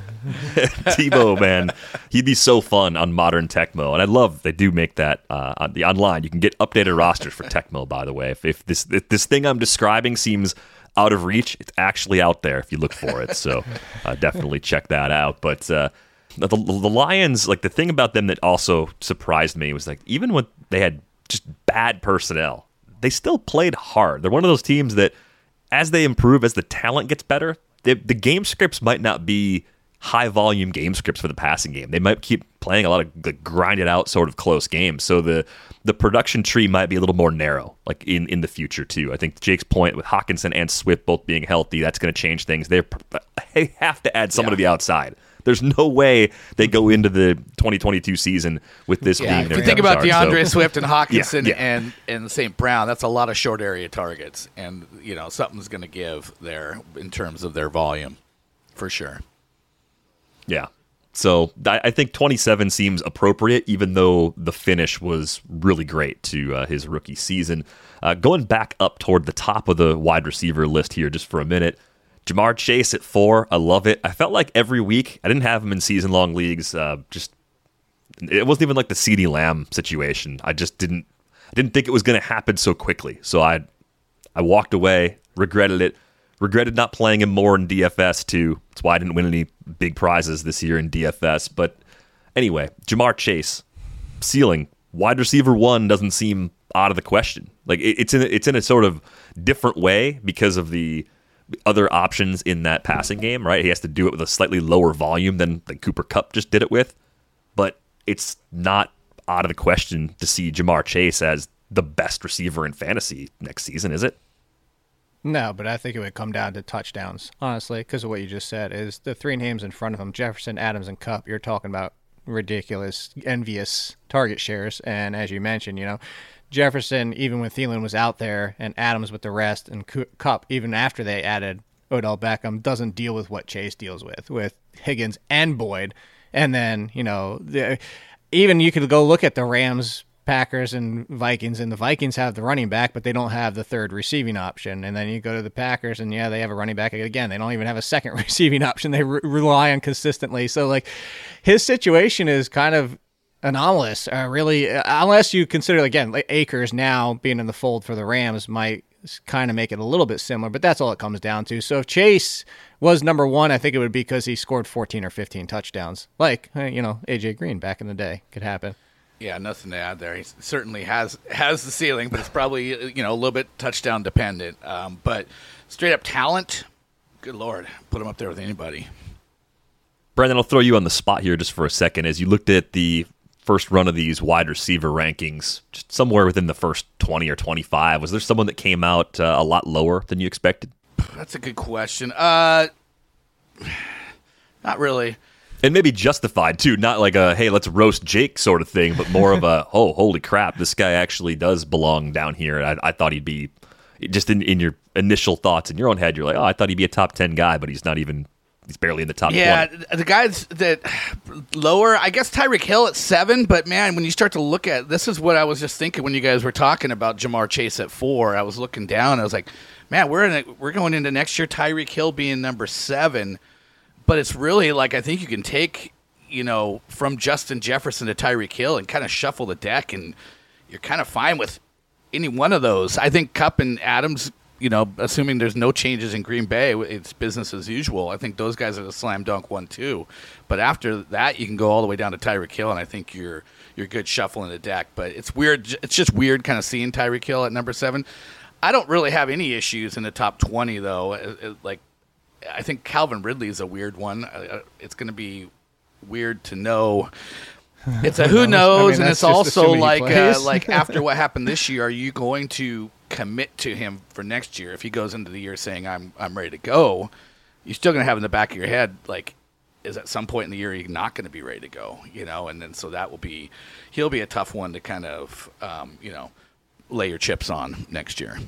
Tebow, man, he'd be so fun on modern Tecmo, and I love they do make that uh, on the online. You can get updated rosters for Tecmo, by the way. If, if this if this thing I'm describing seems out of reach, it's actually out there if you look for it. So uh, definitely check that out. But uh, the, the Lions, like the thing about them that also surprised me was like even when they had just bad personnel, they still played hard. They're one of those teams that as they improve, as the talent gets better, they, the game scripts might not be high volume game scripts for the passing game. They might keep playing a lot of like, grinded out sort of close games. So the the production tree might be a little more narrow, like in, in the future too. I think Jake's point with Hawkinson and Swift both being healthy, that's going to change things. They're, they have to add someone yeah. to the outside. There's no way they go into the twenty twenty-two season with this yeah, being if their you think about start, DeAndre so. Swift and Hawkinson yeah, yeah. and and Saint Brown, that's a lot of short area targets, and you know something's going to give there in terms of their volume, for sure. Yeah. So I, I think twenty-seven seems appropriate, even though the finish was really great to uh, his rookie season. Uh, going back up toward the top of the wide receiver list here just for a minute, Ja'Marr Chase at four. I love it. I felt like every week, I didn't have him in season-long leagues. Uh, just it wasn't even like the CeeDee Lamb situation. I just didn't I didn't think it was going to happen so quickly. So I I walked away, regretted it, regretted not playing him more in D F S too. That's why I didn't win any big prizes this year in D F S. But anyway, Ja'Marr Chase, ceiling, wide receiver one doesn't seem out of the question. Like it, it's in a, it's in a sort of different way because of the other options in that passing game, right? He has to do it with a slightly lower volume than, than Cooper Kupp just did it with. But it's not out of the question to see Ja'Marr Chase as the best receiver in fantasy next season, is it? No, but I think it would come down to touchdowns, honestly, because of what you just said. Is the three names in front of him, Jefferson, Adams, and Kupp, you're talking about ridiculous, envious target shares. And as you mentioned, you know, Jefferson, even when Thielen was out there, and Adams with the rest, and Kupp, even after they added Odell Beckham, doesn't deal with what Chase deals with, with Higgins and Boyd. And then, you know, the, even you could go look at the Rams, Packers, and Vikings, and the Vikings have the running back, but they don't have the third receiving option. And then you go to the Packers, and yeah, they have a running back again. They don't even have a second receiving option. They re- rely on consistently. So, like, his situation is kind of anomalous, uh, really, uh, unless you consider, again, like Akers now being in the fold for the Rams might kind of make it a little bit similar, but that's all it comes down to. So if Chase was number one, I think it would be because he scored fourteen or fifteen touchdowns, like, you know, A J Green back in the day. Could happen. Yeah, nothing to add there. He certainly has has the ceiling, but it's probably, you know, a little bit touchdown dependent. Um, but straight up talent, good Lord, put him up there with anybody. Brandon, I'll throw you on the spot here just for a second. As you looked at the first run of these wide receiver rankings, just somewhere within the first twenty or twenty-five, was there someone that came out uh, a lot lower than you expected? That's a good question. Uh, not really. And maybe justified, too. Not like a, hey, let's roast Jake sort of thing, but more of a, oh, holy crap, this guy actually does belong down here. I, I thought he'd be, just in, in your initial thoughts in your own head, you're like, oh, I thought he'd be a top ten guy, but he's not even, he's barely in the top yeah, twenty. Yeah, the guys that lower, I guess Tyreek Hill at seven, but man, when you start to look at, this is what I was just thinking when you guys were talking about Ja'Marr Chase at four. I was looking down, I was like, man, we're in a, we're going into next year, Tyreek Hill being number seven. But it's really like, I think you can take, you know, from Justin Jefferson to Tyreek Hill and kind of shuffle the deck, and you're kind of fine with any one of those. I think Kupp and Adams, you know, assuming there's no changes in Green Bay, it's business as usual. I think those guys are the slam dunk one, too. But after that, you can go all the way down to Tyreek Hill, and I think you're you're good shuffling the deck. But it's weird. It's just weird kind of seeing Tyreek Hill at number seven. I don't really have any issues in the top twenty, though. It, it, like, I think Calvin Ridley is a weird one. Uh, it's going to be weird to know. It's a who knows, I mean, and it's also like uh, like after what happened this year, are you going to commit to him for next year? If he goes into the year saying I'm I'm ready to go, you're still going to have in the back of your head, like, is at some point in the year he's not going to be ready to go, you know? And then so that will be, he'll be a tough one to kind of, um, you know, lay your chips on next year.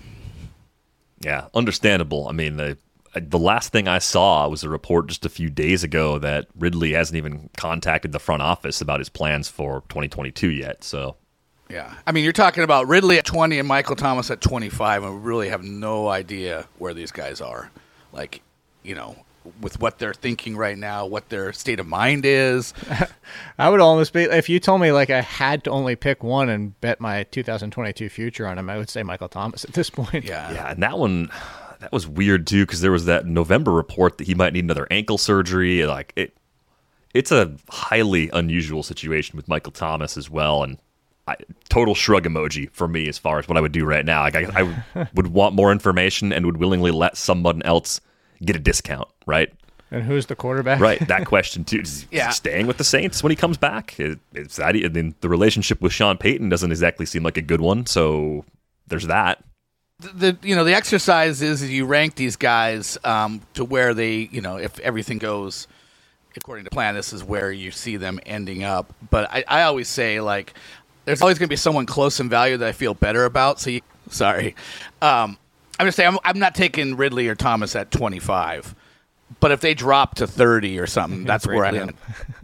Yeah, understandable. I mean, the the last thing I saw was a report just a few days ago that Ridley hasn't even contacted the front office about his plans for twenty twenty-two yet. So, yeah. I mean, you're talking about Ridley at twenty and Michael Thomas at twenty-five, and we really have no idea where these guys are. Like, you know, with what they're thinking right now, what their state of mind is. I would almost be, if you told me like I had to only pick one and bet my two thousand twenty-two future on him, I would say Michael Thomas at this point. Yeah. Yeah. And that one, that was weird too, because there was that November report that he might need another ankle surgery. Like it, it's a highly unusual situation with Michael Thomas as well. And I, total shrug emoji for me as far as what I would do right now. Like I, I would want more information and would willingly let someone else get a discount, right? And who's the quarterback? Right, that question too. Is yeah. he staying with the Saints when he comes back? Is that, I mean, the relationship with Sean Payton doesn't exactly seem like a good one, so there's that. The, the you know the exercise is you rank these guys um, to where they, you know, if everything goes according to plan, this is where you see them ending up. But I, I always say, like, there's always going to be someone close in value that I feel better about. So you, sorry, um, I'm just saying I'm, I'm not taking Ridley or Thomas at twenty-five. But if they drop to thirty or something, that's where I am.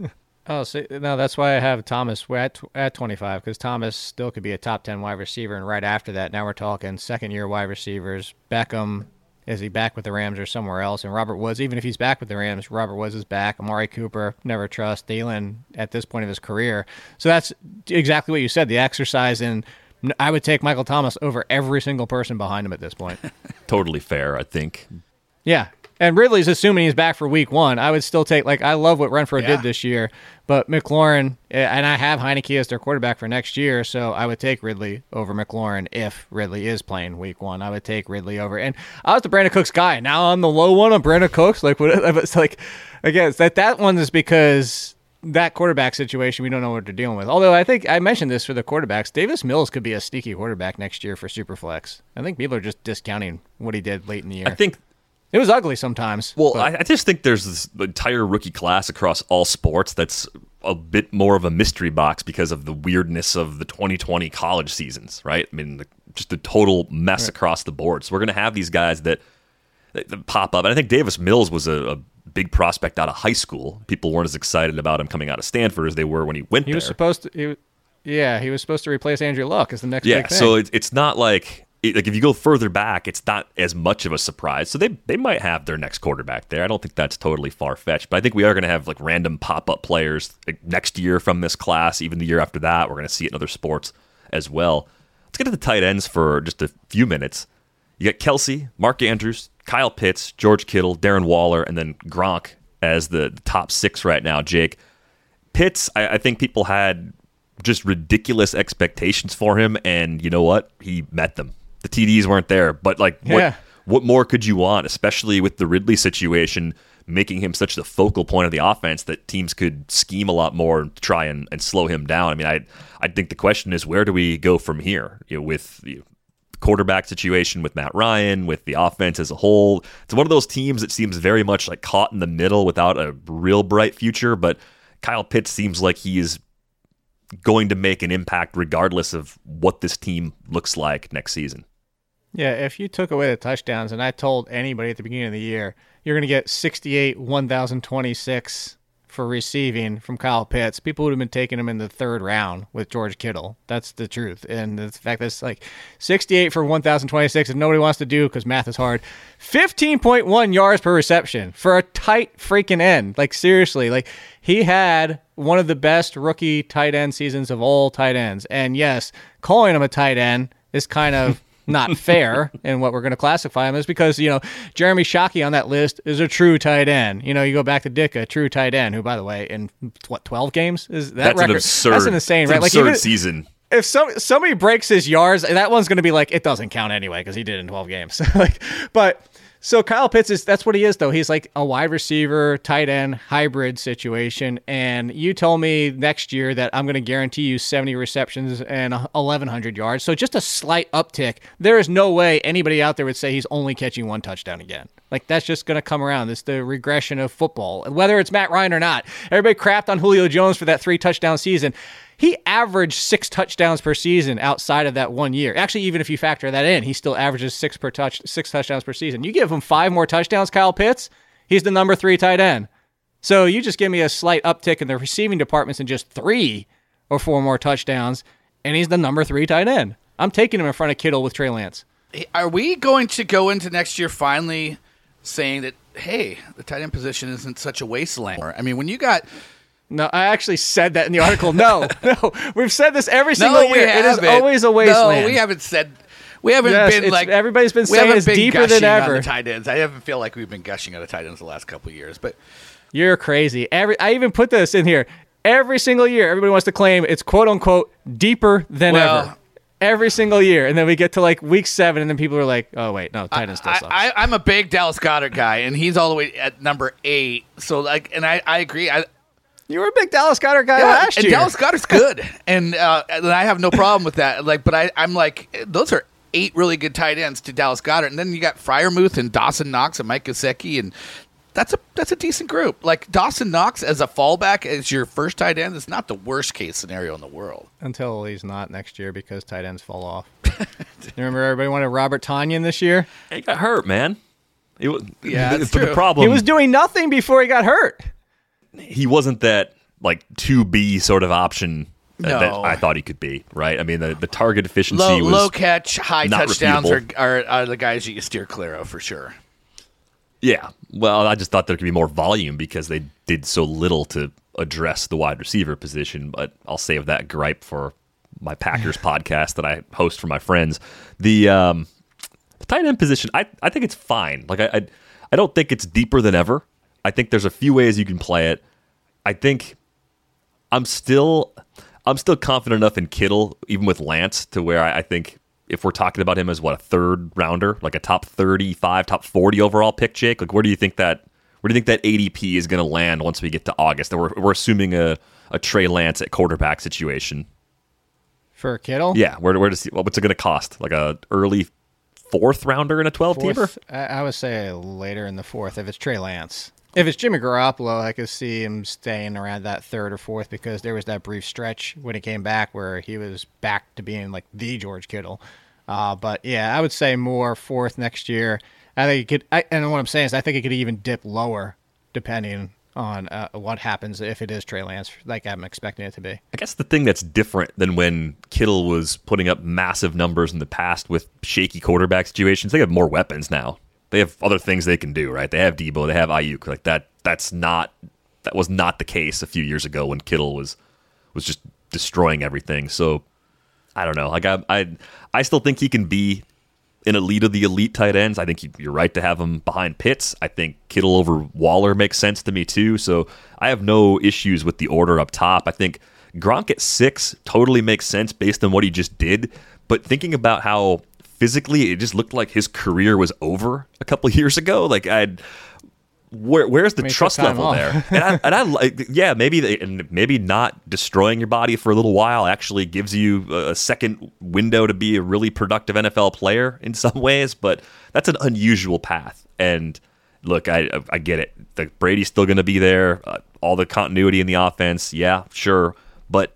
Oh, see, no, that's why I have Thomas at at twenty-five, because Thomas still could be a top ten wide receiver, and right after that, now we're talking second year wide receivers. Beckham, is he back with the Rams or somewhere else? And Robert Woods, even if he's back with the Rams, Robert Woods is back. Amari Cooper, never trust. Thielen at this point of his career. So that's exactly what you said. The exercise in, I would take Michael Thomas over every single person behind him at this point. Totally fair, I think. Yeah. And Ridley's assuming he's back for week one. I would still take, like, I love what Renfro Yeah. did this year, but McLaurin, and I have Heineke as their quarterback for next year, so I would take Ridley over McLaurin if Ridley is playing week one. I would take Ridley over. And I was the Brandon Cooks guy. Now I'm the low one on Brandon Cooks. Like, what, it's like, again, it's that, that one is because that quarterback situation, we don't know what they're dealing with. Although I think I mentioned this for the quarterbacks. Davis Mills could be a sneaky quarterback next year for Superflex. I think people are just discounting what he did late in the year. I think it was ugly sometimes. Well, but- I, I just think there's this entire rookie class across all sports that's a bit more of a mystery box because of the weirdness of the twenty twenty college seasons, right? I mean, the, just a total mess right. across the board. So we're going to have these guys that, that, that pop up. And I think Davis Mills was a, a big prospect out of high school. People weren't as excited about him coming out of Stanford as they were when he went he there. Was supposed to, he, yeah, he was supposed to replace Andrew Luck as the next yeah, big thing. so it, it's not like... It, like if you go further back, it's not as much of a surprise. So they they might have their next quarterback there. I don't think that's totally far-fetched, but I think we are going to have like random pop-up players like next year from this class, even the year after that. We're going to see it in other sports as well. Let's get to the tight ends for just a few minutes. You got Kelsey, Mark Andrews, Kyle Pitts, George Kittle, Darren Waller, and then Gronk as the, the top six right now, Jake. Pitts, I, I think people had just ridiculous expectations for him, and you know what? He met them. The T Ds weren't there, but like, what, yeah. what more could you want, especially with the Ridley situation, making him such the focal point of the offense that teams could scheme a lot more and try and, and slow him down. I mean, I I think the question is, where do we go from here? You know, with you know, the quarterback situation with Matt Ryan, with the offense as a whole. It's one of those teams that seems very much like caught in the middle without a real bright future, but Kyle Pitts seems like he is going to make an impact regardless of what this team looks like next season. Yeah, if you took away the touchdowns, and I told anybody at the beginning of the year, you're going to get sixty-eight, one thousand twenty-six for receiving from Kyle Pitts, people would have been taking him in the third round with George Kittle. That's the truth. And the fact that it's like sixty-eight for one thousand twenty-six, and nobody wants to do because math is hard. fifteen point one yards per reception for a tight freaking end. Like, seriously, like he had one of the best rookie tight end seasons of all tight ends. And yes, calling him a tight end is kind of not fair in what we're going to classify him as, because, you know, Jeremy Shockey on that list is a true tight end. You know, you go back to Ditka, true tight end, who, by the way, in what, twelve games is that that's record? An absurd, that's an insane, that's right? An Like, absurd even, season. If some somebody breaks his yards, that one's going to be like, it doesn't count anyway because he did it in twelve games. Like, but so Kyle Pitts is that's what he is though. He's like a wide receiver, tight end hybrid situation. And you told me next year that I'm going to guarantee you seventy receptions and eleven hundred yards. So just a slight uptick. There is no way anybody out there would say he's only catching one touchdown again. Like, that's just going to come around. It's the regression of football, whether it's Matt Ryan or not. Everybody crapped on Julio Jones for that three touchdown season. He averaged six touchdowns per season outside of that one year. Actually, even if you factor that in, he still averages six per touch, six touchdowns per season. You give him five more touchdowns, Kyle Pitts, he's the number three tight end. So you just give me a slight uptick in the receiving departments and just three or four more touchdowns, and he's the number three tight end. I'm taking him in front of Kittle with Trey Lance. Are we going to go into next year finally saying that, hey, the tight end position isn't such a wasteland? I mean, when you got... No, I actually said that in the article. No, no, we've said this every single no, year. It is always a wasteland. No, we haven't said. We haven't yes, been like everybody's been saying it's been deeper than ever. On the tight ends. I haven't feel like we've been gushing on the tight ends the last couple of years, but you're crazy. Every I even put this in here. Every single year, everybody wants to claim it's quote unquote deeper than well, ever. Every single year, and then we get to like week seven, and then people are like, "Oh wait, no, tight end still sucks." I, I, I'm a big Dallas Goedert guy, and he's all the way at number eight. So like, and I, I agree. I. You were a big Dallas Goedert guy yeah, last and year. And Dallas Goedert's good, and, uh, and I have no problem with that. Like, but I, I'm like, those are eight really good tight ends to Dallas Goedert, and then you got Freiermuth and Dawson Knox and Mike Gesicki, and that's a that's a decent group. Like Dawson Knox as a fallback as your first tight end is not the worst case scenario in the world. Until he's not next year because tight ends fall off. You remember everybody wanted Robert Tonyan this year? He got hurt, man. It was, yeah, that's the true. problem. He was doing nothing before he got hurt. He wasn't that like two B sort of option No. that I thought he could be, right? I mean, the, the target efficiency Low, was low catch, high not touchdowns are, refutable. are are the guys that you steer clear of for sure. Yeah. Well, I just thought there could be more volume because they did so little to address the wide receiver position, but I'll save that gripe for my Packers podcast that I host for my friends. The um, the tight end position, I, I think it's fine. Like I, I I don't think it's deeper than ever. I think there's a few ways you can play it. I think I'm still I'm still confident enough in Kittle, even with Lance, to where I, I think if we're talking about him as what, a third rounder, like a top thirty-five, top forty overall pick, Jake, like where do you think that where do you think that A D P is going to land once we get to August? We're we're assuming a, a Trey Lance at quarterback situation. For Kittle? Yeah, where where does he, what's it going to cost? Like a early fourth rounder in a twelve teamer? Fourth, I I would say later in the fourth if it's Trey Lance. If it's Jimmy Garoppolo, I could see him staying around that third or fourth because there was that brief stretch when he came back where he was back to being like the George Kittle. Uh, but yeah, I would say more fourth next year. I think it could, I, and what I'm saying is I think it could even dip lower depending on uh, what happens if it is Trey Lance, like I'm expecting it to be. I guess the thing that's different than when Kittle was putting up massive numbers in the past with shaky quarterback situations, they have more weapons now. They have other things they can do, right? They have Debo, they have Ayuk. Like that that's not that was not the case a few years ago when Kittle was was just destroying everything. So I don't know. Like I I I still think he can be an elite of the elite tight ends. I think you're right to have him behind Pitts. I think Kittle over Waller makes sense to me too. So I have no issues with the order up top. I think Gronk at six totally makes sense based on what he just did. But thinking about how physically it just looked like his career was over a couple of years ago, like I'd. Where where's the I mean, trust time level off. there? And I, and I like, yeah, maybe they, and maybe not destroying your body for a little while actually gives you a second window to be a really productive N F L player in some ways, but that's an unusual path. And look, I I get it. The Brady's still going to be there. Uh, all the continuity in the offense, yeah, sure. But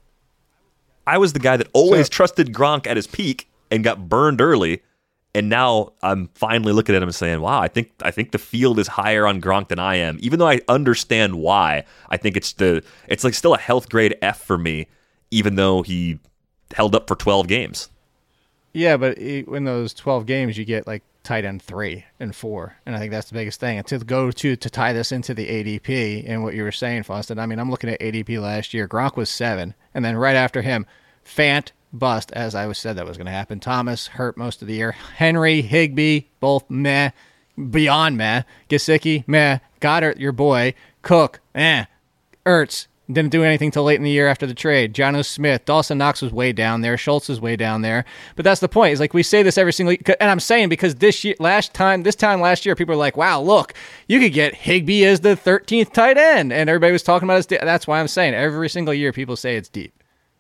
I was the guy that always So- trusted Gronk at his peak and got burned early. And now I'm finally looking at him and saying, wow, I think I think the field is higher on Gronk than I am. Even though I understand why, I think it's the it's like still a health grade F for me, even though he held up for twelve games. Yeah, but in those twelve games, you get like tight end three and four, and I think that's the biggest thing. And to go to to tie this into the A D P and what you were saying, Foston, I mean, I'm looking at A D P last year. Gronk was seven, and then right after him, Fant, bust, as I was said that was going to happen. Thomas hurt most of the year. Henry, Higbee, both meh, beyond meh. Gesicki, meh. Goddard, your boy. Cook, eh. Ertz, didn't do anything till late in the year after the trade. Jonnu Smith, Dawson Knox was way down there. Schultz is way down there. But that's the point. Is like we say this every single, and I'm saying because this year, last time, this time last year, people are like, "Wow, look, you could get Higbee as the thirteenth tight end," and everybody was talking about it. That's why I'm saying every single year people say it's deep.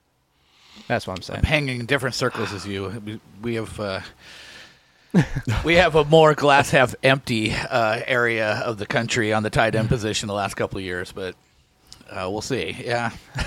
That's what I'm saying. I'm hanging in different circles as you. We, we have uh, we have a more glass half empty uh, area of the country on the tight end position the last couple of years, but uh, we'll see. Yeah.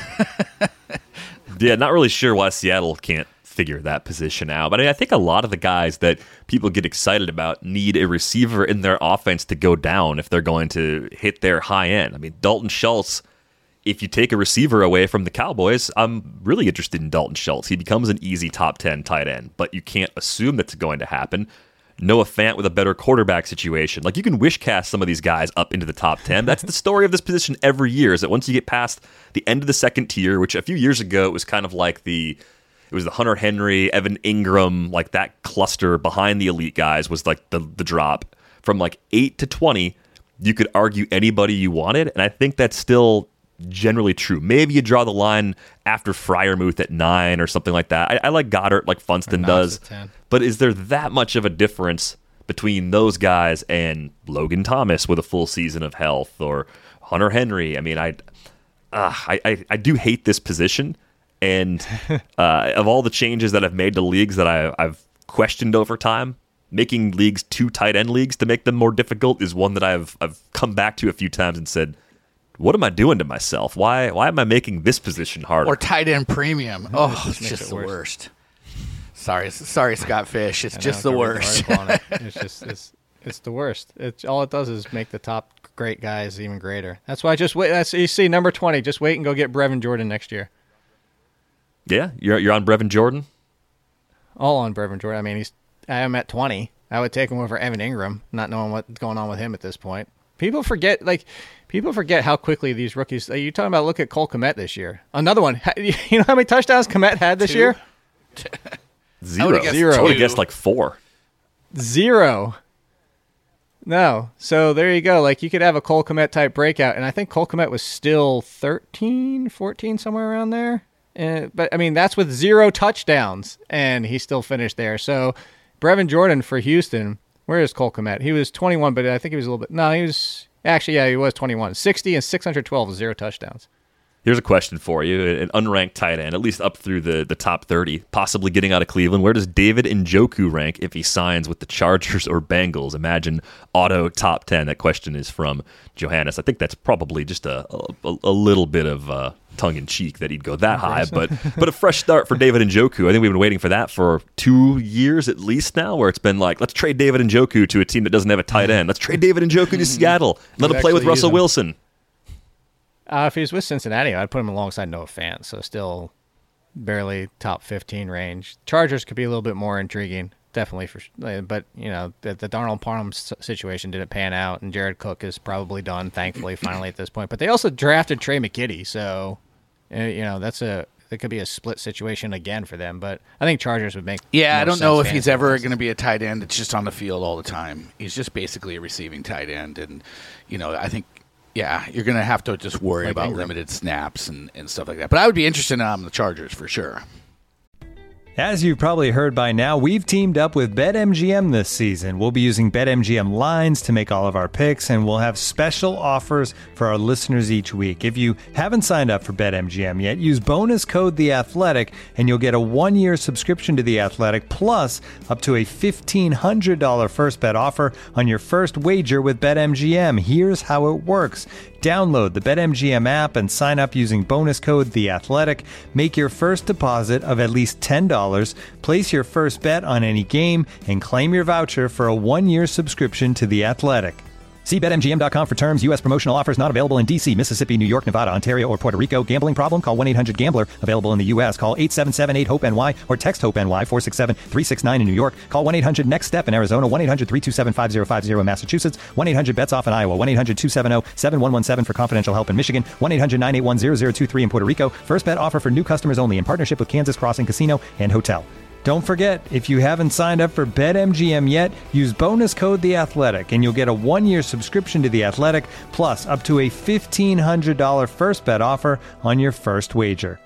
Yeah, not really sure why Seattle can't figure that position out. But I, mean, I think a lot of the guys that people get excited about need a receiver in their offense to go down if they're going to hit their high end. I mean, Dalton Schultz, if you take a receiver away from the Cowboys, I'm really interested in Dalton Schultz. He becomes an easy top ten tight end, but you can't assume that's going to happen. Noah Fant with a better quarterback situation. Like, you can wish cast some of these guys up into the top ten. That's the story of this position every year, is that once you get past the end of the second tier, which a few years ago it was kind of like the it was the Hunter Henry, Evan Ingram, like that cluster behind the elite guys was like the the drop. From like eight to twenty, you could argue anybody you wanted, and I think that's still generally true. Maybe you draw the line after Freiermuth at nine or something like that. I, I like Goddard like Funston does. But is there that much of a difference between those guys and Logan Thomas with a full season of health, or Hunter Henry? I mean, I uh, I, I, I do hate this position. And uh, of all the changes that I've made to leagues that I, I've questioned over time, making leagues two tight end leagues to make them more difficult is one that I've I've come back to a few times and said, what am I doing to myself? Why why am I making this position harder? Or tight end premium. Oh, it's makes just it the worse. worst. Sorry, sorry, Scott Fish. It's I just know, the I read worst. article on it. It's just it's it's the worst. It's all it does is make the top great guy is even greater. That's why I just wait. That's you see number twenty. Just wait and go get Brevin Jordan next year. Yeah, you're you're on Brevin Jordan. All on Brevin Jordan. I mean, he's I am at twenty. I would take him over Evan Ingram, not knowing what's going on with him at this point. People forget, like, people forget how quickly these rookies. You're talking about. Look at Cole Kmet this year. Another one. You know how many touchdowns Kmet had this Two? year? Zero. I Zero. I would have guessed like four. Zero. No. So there you go. Like, you could have a Cole Kmet type breakout, and I think Cole Kmet was still thirteen, fourteen, somewhere around there. And, but I mean, that's with zero touchdowns, and he still finished there. So Brevin Jordan for Houston. Where is Cole Kmet? He was twenty-one, but I think he was a little bit. No, he was actually, yeah, he was twenty-one. sixty and six hundred twelve with zero touchdowns. Here's a question for you. An unranked tight end, at least up through the, the top thirty, possibly getting out of Cleveland. Where does David Njoku rank if he signs with the Chargers or Bengals? Imagine auto top ten. That question is from Johannes. I think that's probably just a, a, a little bit of uh, tongue-in-cheek that he'd go that high, but but a fresh start for David Njoku. I think we've been waiting for that for two years at least now, where it's been like, let's trade David Njoku to a team that doesn't have a tight end. Let's trade David Njoku to Seattle. Let him play with Russell Wilson. Uh, if he was with Cincinnati, I'd put him alongside Noah Fant, so still barely top fifteen range. Chargers could be a little bit more intriguing, definitely, for. But, you know, the, the Darnold Parham situation didn't pan out, and Jared Cook is probably done, thankfully, finally at this point. But they also drafted Trey McKitty, so, you know, that's a that could be a split situation again for them. But I think Chargers would make Yeah, more I don't know sense if he's fantasy-wise. ever going to be a tight end that's just on the field all the time. He's just basically a receiving tight end, and, you know, I think, yeah, you're going to have to just worry Like about Ingram. limited snaps and, and stuff like that. But I would be interested in um, the Chargers for sure. As you've probably heard by now, we've teamed up with BetMGM this season. We'll be using BetMGM lines to make all of our picks, and we'll have special offers for our listeners each week. If you haven't signed up for BetMGM yet, use bonus code The Athletic, and you'll get a one-year subscription to The Athletic, plus up to a fifteen hundred dollars first bet offer on your first wager with BetMGM. Here's how it works. Download the BetMGM app and sign up using bonus code The Athletic. Make your first deposit of at least ten dollars. Place your first bet on any game and claim your voucher for a one-year subscription to The Athletic. See Bet M G M dot com for terms. U S promotional offers not available in D C, Mississippi, New York, Nevada, Ontario, or Puerto Rico. Gambling problem? Call one eight hundred gambler. Available in the U S. Call eight seven seven eight hope N Y or text HOPE-NY four six seven three six nine in New York. Call one eight hundred next step in Arizona. one eight hundred three two seven five zero five zero in Massachusetts. one eight hundred bets off in Iowa. one eight hundred two seven zero seven one one seven for confidential help in Michigan. one eight hundred nine eight one zero zero two three in Puerto Rico. First bet offer for new customers only in partnership with Kansas Crossing Casino and Hotel. Don't forget, if you haven't signed up for BetMGM yet, use bonus code The Athletic, and you'll get a one-year subscription to The Athletic, plus up to a fifteen hundred dollars first bet offer on your first wager.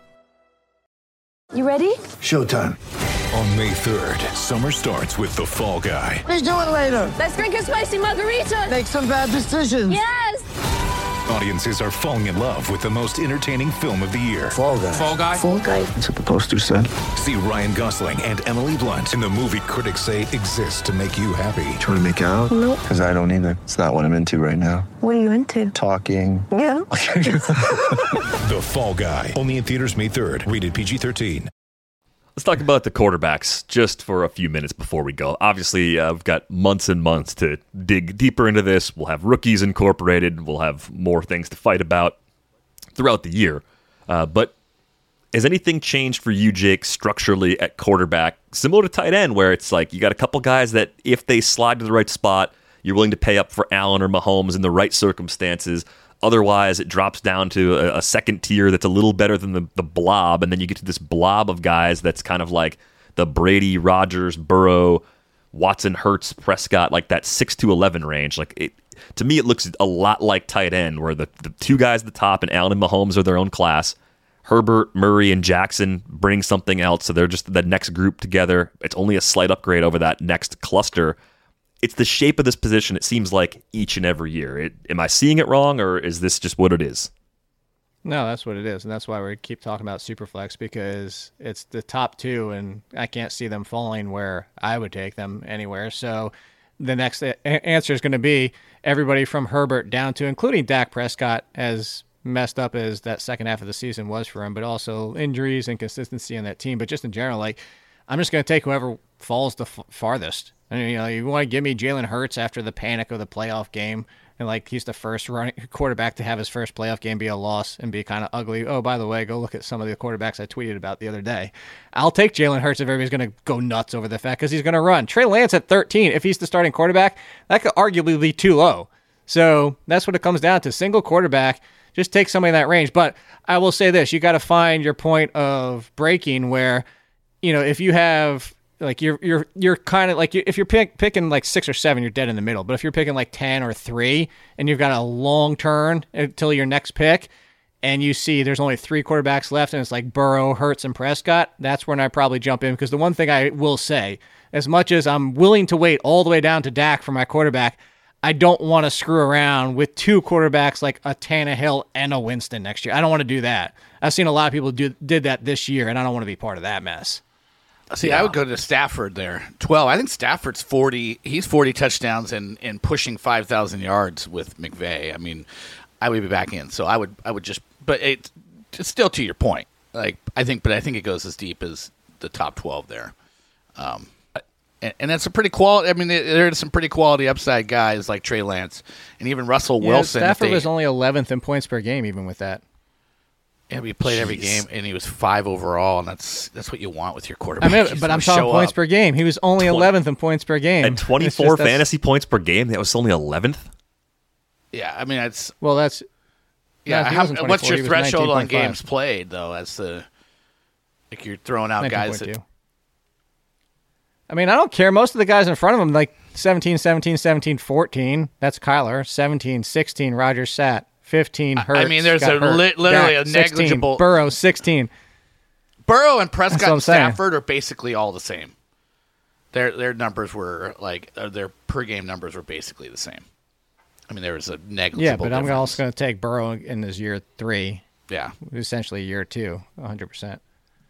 You ready? Showtime. On May third, summer starts with The Fall Guy. Let's do it later. Let's drink a spicy margarita. Make some bad decisions. Yes. Audiences are falling in love with the most entertaining film of the year. Fall Guy. Fall Guy? Fall guy. That's what the poster said. See Ryan Gosling and Emily Blunt in the movie critics say exists to make you happy. Trying to make it out? Nope. Because I don't either. It's not what I'm into right now. What are you into? Talking. Yeah. The Fall Guy. Only in theaters May third. Rated P G thirteen. Let's talk about the quarterbacks just for a few minutes before we go. Obviously, uh, we've got months and months to dig deeper into this. We'll have rookies incorporated. We'll have more things to fight about throughout the year. Uh, but has anything changed for you, Jake, structurally at quarterback, similar to tight end, where it's like you got a couple guys that if they slide to the right spot, you're willing to pay up for Allen or Mahomes in the right circumstances. Otherwise, it drops down to a, a second tier that's a little better than the, the blob, and then you get to this blob of guys that's kind of like the Brady, Rodgers, Burrow, Watson, Hurts, Prescott, like that six to eleven range. Like it, to me, it looks a lot like tight end, where the, the two guys at the top and Allen and Mahomes are their own class. Herbert, Murray, and Jackson bring something else, so they're just the next group together. It's only a slight upgrade over that next cluster. It's the shape of this position, it seems like, each and every year. It, am I seeing it wrong, or is this just what it is? No, that's what it is, and that's why we keep talking about Superflex, because it's the top two, and I can't see them falling where I would take them anywhere. So the next a- answer is going to be everybody from Herbert down to, including Dak Prescott, as messed up as that second half of the season was for him, but also injuries and consistency in that team. But just in general, like, I'm just going to take whoever falls the f- farthest. I mean, you know, you want to give me Jalen Hurts after the panic of the playoff game And like he's the first running quarterback to have his first playoff game be a loss and be kind of ugly. Oh, by the way, go look at some of the quarterbacks I tweeted about the other day. I'll take Jalen Hurts if everybody's going to go nuts over the fact because he's going to run. Trey Lance at thirteen, if he's the starting quarterback, that could arguably be too low. So that's what it comes down to. Single quarterback, just take somebody in that range. But I will say this, you got to find your point of breaking where, you know, if you have like you're you're you're kind of like if you're pick, picking like six or seven, you're dead in the middle. But if you're picking like ten or three, and you've got a long turn until your next pick, and you see there's only three quarterbacks left, and it's like Burrow, Hurts, and Prescott, that's when I probably jump in. Because the one thing I will say, as much as I'm willing to wait all the way down to Dak for my quarterback, I don't want to screw around with two quarterbacks like a Tannehill and a Winston next year. I don't want to do that. I've seen a lot of people do did that this year, and I don't want to be part of that mess. See, yeah. I would go to Stafford there. twelve. I think Stafford's forty. He's forty touchdowns and, and pushing five thousand yards with McVay. I mean, I would be back in. So I would I would just – but it, it's still to your point. Like I think, But I think it goes as deep as the top twelve there. Um, and, and that's a pretty quality – I mean, there are some pretty quality upside guys like Trey Lance and even Russell yeah, Wilson. Stafford they, was only eleventh in points per game even with that. Yeah, we played Jeez. every game, and he was five overall, and that's that's what you want with your quarterback. I mean, but I'm talking points up. per game. He was only eleventh in points per game. And twenty-four fantasy points per game. That was only eleventh. Yeah, I mean, it's well, that's yeah. no, How, what's your threshold on games played, though? As the like you're throwing out guys that. I mean, I don't care. Most of the guys in front of him, like seventeen, seventeen, seventeen, fourteen. That's Kyler. seventeen, sixteen. Rodgers sat. fifteen, Hurts. I mean, there's a li- literally Dak, a negligible. sixteen, Burrow, sixteen. Burrow and Prescott and saying. Stafford are basically all the same. Their their numbers were like uh, their per game numbers were basically the same. I mean, there was a negligible. Yeah, but difference. I'm also going to take Burrow in his year three. Yeah, essentially year two, one hundred percent.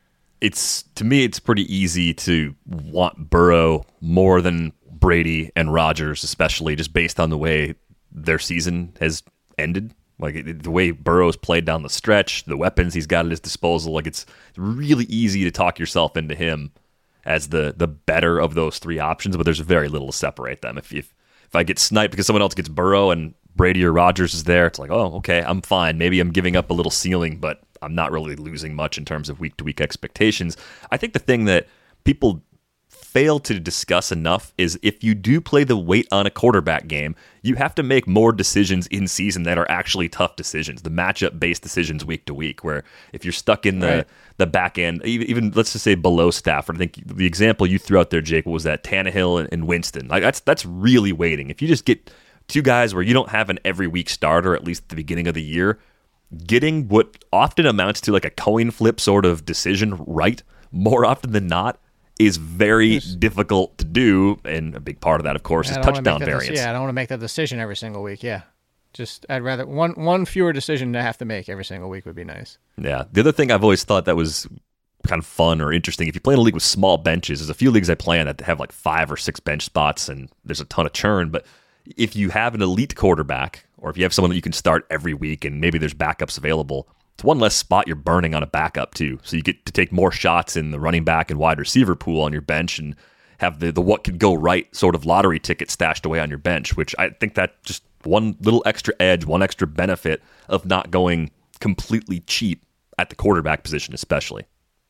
It's to me, it's pretty easy to want Burrow more than Brady and Rodgers, especially just based on the way their season has ended. Like the way Burrow's played down the stretch, the weapons he's got at his disposal, like it's really easy to talk yourself into him as the the better of those three options. But there's very little to separate them. If if if I get sniped because someone else gets Burrow and Brady or Rodgers is there, it's like, oh, okay, I'm fine. Maybe I'm giving up a little ceiling, but I'm not really losing much in terms of week to week expectations. I think the thing that people fail to discuss enough is if you do play the wait on a quarterback game, you have to make more decisions in season that are actually tough decisions, the matchup based decisions week to week, where if you're stuck in the, right. the back end, even, even let's just say below Stafford, I think the example you threw out there, Jake, was that Tannehill and, and Winston. Like that's that's really waiting. If you just get two guys where you don't have an every week starter, at least at the beginning of the year, getting what often amounts to like a coin flip sort of decision right more often than not is very There's, difficult to do, and a big part of that, of course, is touchdown variance. Yeah, I don't want to make that decision every single week. Yeah, just I'd rather one one fewer decision to have to make every single week would be nice. Yeah, the other thing I've always thought that was kind of fun or interesting, if you play in a league with small benches, there's a few leagues I play in that have like five or six bench spots, and there's a ton of churn. But if you have an elite quarterback, or if you have someone that you can start every week, and maybe there's backups available, it's one less spot you're burning on a backup too. So you get to take more shots in the running back and wide receiver pool on your bench and have the, the what could go right sort of lottery ticket stashed away on your bench, which I think that just one little extra edge, one extra benefit of not going completely cheap at the quarterback position especially.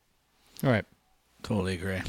All right. Totally agree.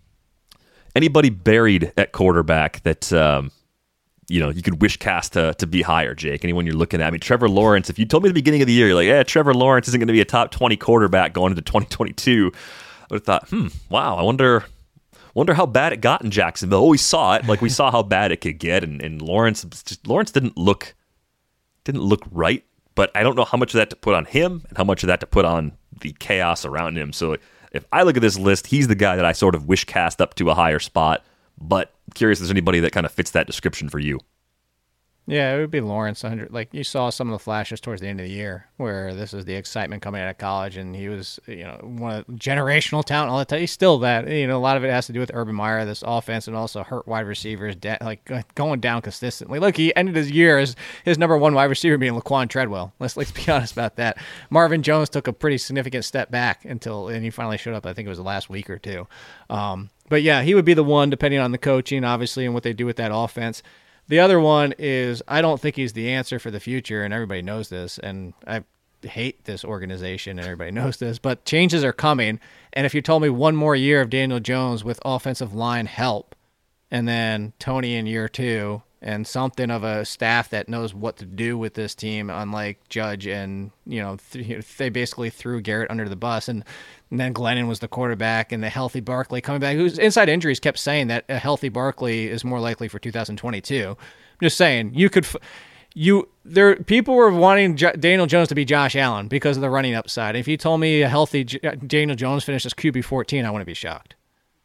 Anybody buried at quarterback that um, you know, you could wish cast to, to be higher, Jake? Anyone you're looking at? I mean, Trevor Lawrence, if you told me at the beginning of the year, you're like, yeah, Trevor Lawrence isn't going to be a top twenty quarterback going into twenty twenty-two, I would have thought, hmm, wow, I wonder wonder how bad it got in Jacksonville. Oh, we saw it. Like, we saw how bad it could get, and, and Lawrence just, Lawrence didn't look didn't look right, but I don't know how much of that to put on him and how much of that to put on the chaos around him. So if I look at this list, he's the guy that I sort of wish cast up to a higher spot, but curious if there's anybody that kind of fits that description for you. Yeah, it would be Lawrence. one hundred Like you saw some of the flashes towards the end of the year, where this is the excitement coming out of college, and he was, you know, one of generational talent. All that time. He's still that. You know, a lot of it has to do with Urban Meyer, this offense, and also hurt wide receivers, de- like going down consistently. Look, he ended his year as his number one wide receiver being Laquan Treadwell. Let's let's be honest about that. Marvin Jones took a pretty significant step back until, and he finally showed up. I think it was the last week or two. Um, but yeah, he would be the one, depending on the coaching, obviously, and what they do with that offense. The other one is I don't think he's the answer for the future, and everybody knows this, and I hate this organization, and everybody knows this, but changes are coming, and if you told me one more year of Daniel Jones with offensive line help, and then Tony in year two, and something of a staff that knows what to do with this team, unlike Judge, and you know th- they basically threw Garrett under the bus, and, and then Glennon was the quarterback, and the healthy Barkley coming back, whose inside injuries kept saying that a healthy Barkley is more likely for two thousand twenty-two. I'm just saying, you could, f- you there people were wanting J- Daniel Jones to be Josh Allen because of the running upside. If you told me a healthy J- Daniel Jones finishes Q B fourteen, I wouldn't be shocked.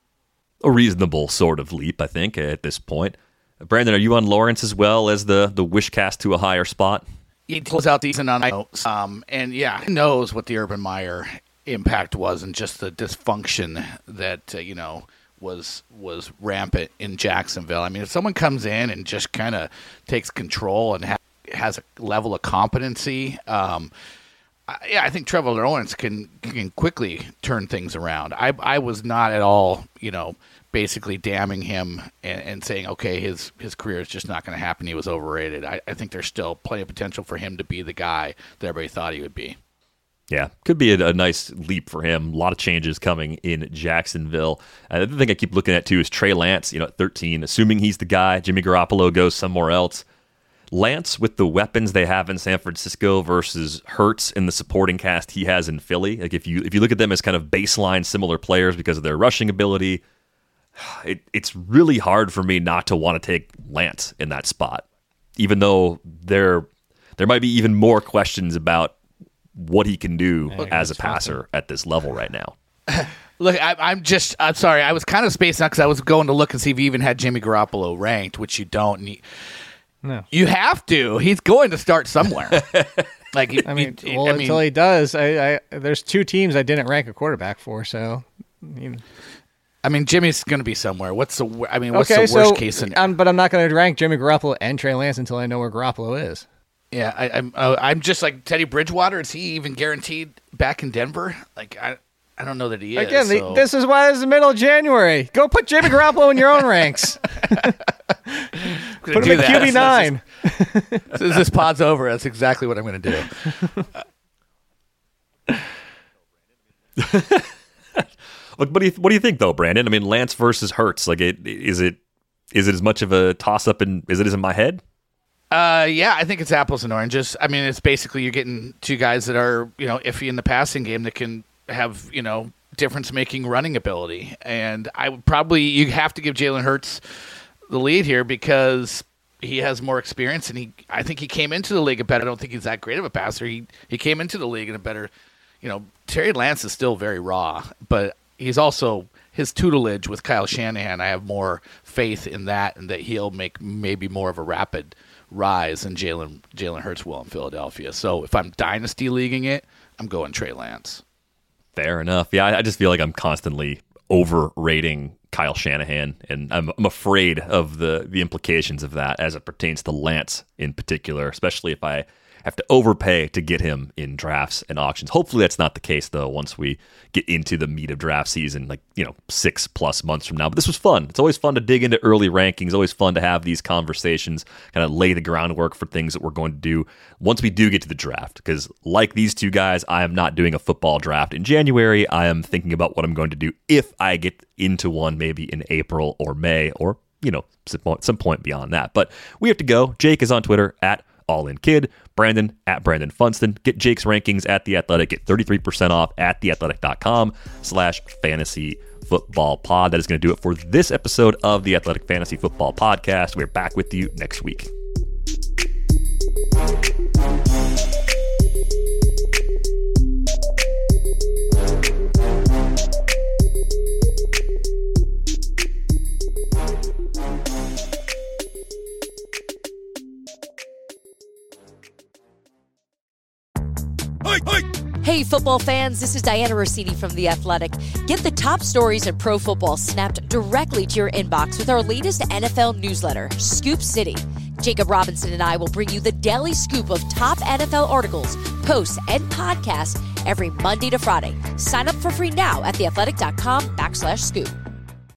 A reasonable sort of leap, I think, at this point. Brandon, are you on Lawrence as well as the the wish cast to a higher spot? He closed out the season on notes, um, and yeah, he knows what the Urban Meyer impact was, and just the dysfunction that uh, you know was was rampant in Jacksonville. I mean, if someone comes in and just kind of takes control and ha- has a level of competency, um, I, yeah, I think Trevor Lawrence can can quickly turn things around. I I was not at all, you know. basically damning him and, and saying, okay, his his career is just not going to happen. He was overrated. I, I think there's still plenty of potential for him to be the guy that everybody thought he would be. Yeah, could be a, a nice leap for him. A lot of changes coming in Jacksonville. Uh, the other thing I keep looking at, too, is Trey Lance, you know, at thirteen, assuming he's the guy. Jimmy Garoppolo goes somewhere else. Lance, with the weapons they have in San Francisco versus Hurts in the supporting cast he has in Philly, like if you if you look at them as kind of baseline similar players because of their rushing ability, It, it's really hard for me not to want to take Lance in that spot, even though there there might be even more questions about what he can do yeah, as a passer at this level right now. Look, I, I'm just, I'm sorry, I was kind of spacing out because I was going to look and see if he even had Jimmy Garoppolo ranked, which you don't. And he, no. You have to. He's going to start somewhere. like, he, I mean, he, well, I until mean, he does, I, I, there's two teams I didn't rank a quarterback for, so. You know. I mean, Jimmy's going to be somewhere. What's the? I mean, what's okay, the worst so, case scenario? Um, but I'm not going to rank Jimmy Garoppolo and Trey Lance until I know where Garoppolo is. Yeah, I, I'm. Uh, I'm just like Teddy Bridgewater. Is he even guaranteed back in Denver? Like, I, I don't know that he is. Again, so. the, this is why it's the middle of January. Go put Jimmy Garoppolo in your own ranks. Put him at Q B nine. As this pod's over, that's exactly what I'm going to do. Look, what do you what do you think though, Brandon? I mean, Lance versus Hurts. Like, it is it is it as much of a toss up and as it is in my head? Uh, yeah, I think it's apples and oranges. I mean, it's basically you're getting two guys that are, you know, iffy in the passing game that can have, you know, difference making running ability. And I would probably you have to give Jalen Hurts the lead here because he has more experience, and he I think he came into the league a better. I don't think he's that great of a passer. He he came into the league in a better, you know, Terry Lance is still very raw, but he's also his tutelage with Kyle Shanahan. I have more faith in that, and that he'll make maybe more of a rapid rise than Jalen Jalen Hurts will in Philadelphia. So if I'm dynasty leaguing it, I'm going Trey Lance. Fair enough. Yeah, I, I just feel like I'm constantly overrating Kyle Shanahan, and I'm, I'm afraid of the the implications of that as it pertains to Lance in particular, especially if I have to overpay to get him in drafts and auctions. Hopefully that's not the case, though, once we get into the meat of draft season, like, you know, six plus months from now. But this was fun. It's always fun to dig into early rankings, always fun to have these conversations, kind of lay the groundwork for things that we're going to do once we do get to the draft. Because like these two guys, I am not doing a football draft in January. I am thinking about what I'm going to do if I get into one maybe in April or May or, you know, some point beyond that. But we have to go. Jake is on Twitter at All In Kid. Brandon at Brandon Funston. Get Jake's rankings at The Athletic. Get thirty-three percent off at theathletic.com slash fantasy football pod. That is going to do it for this episode of the Athletic Fantasy Football Podcast. We're back with you next week. Hey, football fans, this is Diana Rossini from The Athletic. Get the top stories in pro football snapped directly to your inbox with our latest N F L newsletter, Scoop City. Jacob Robinson and I will bring you the daily scoop of top N F L articles, posts, and podcasts every Monday to Friday. Sign up for free now at theathletic.com backslash scoop.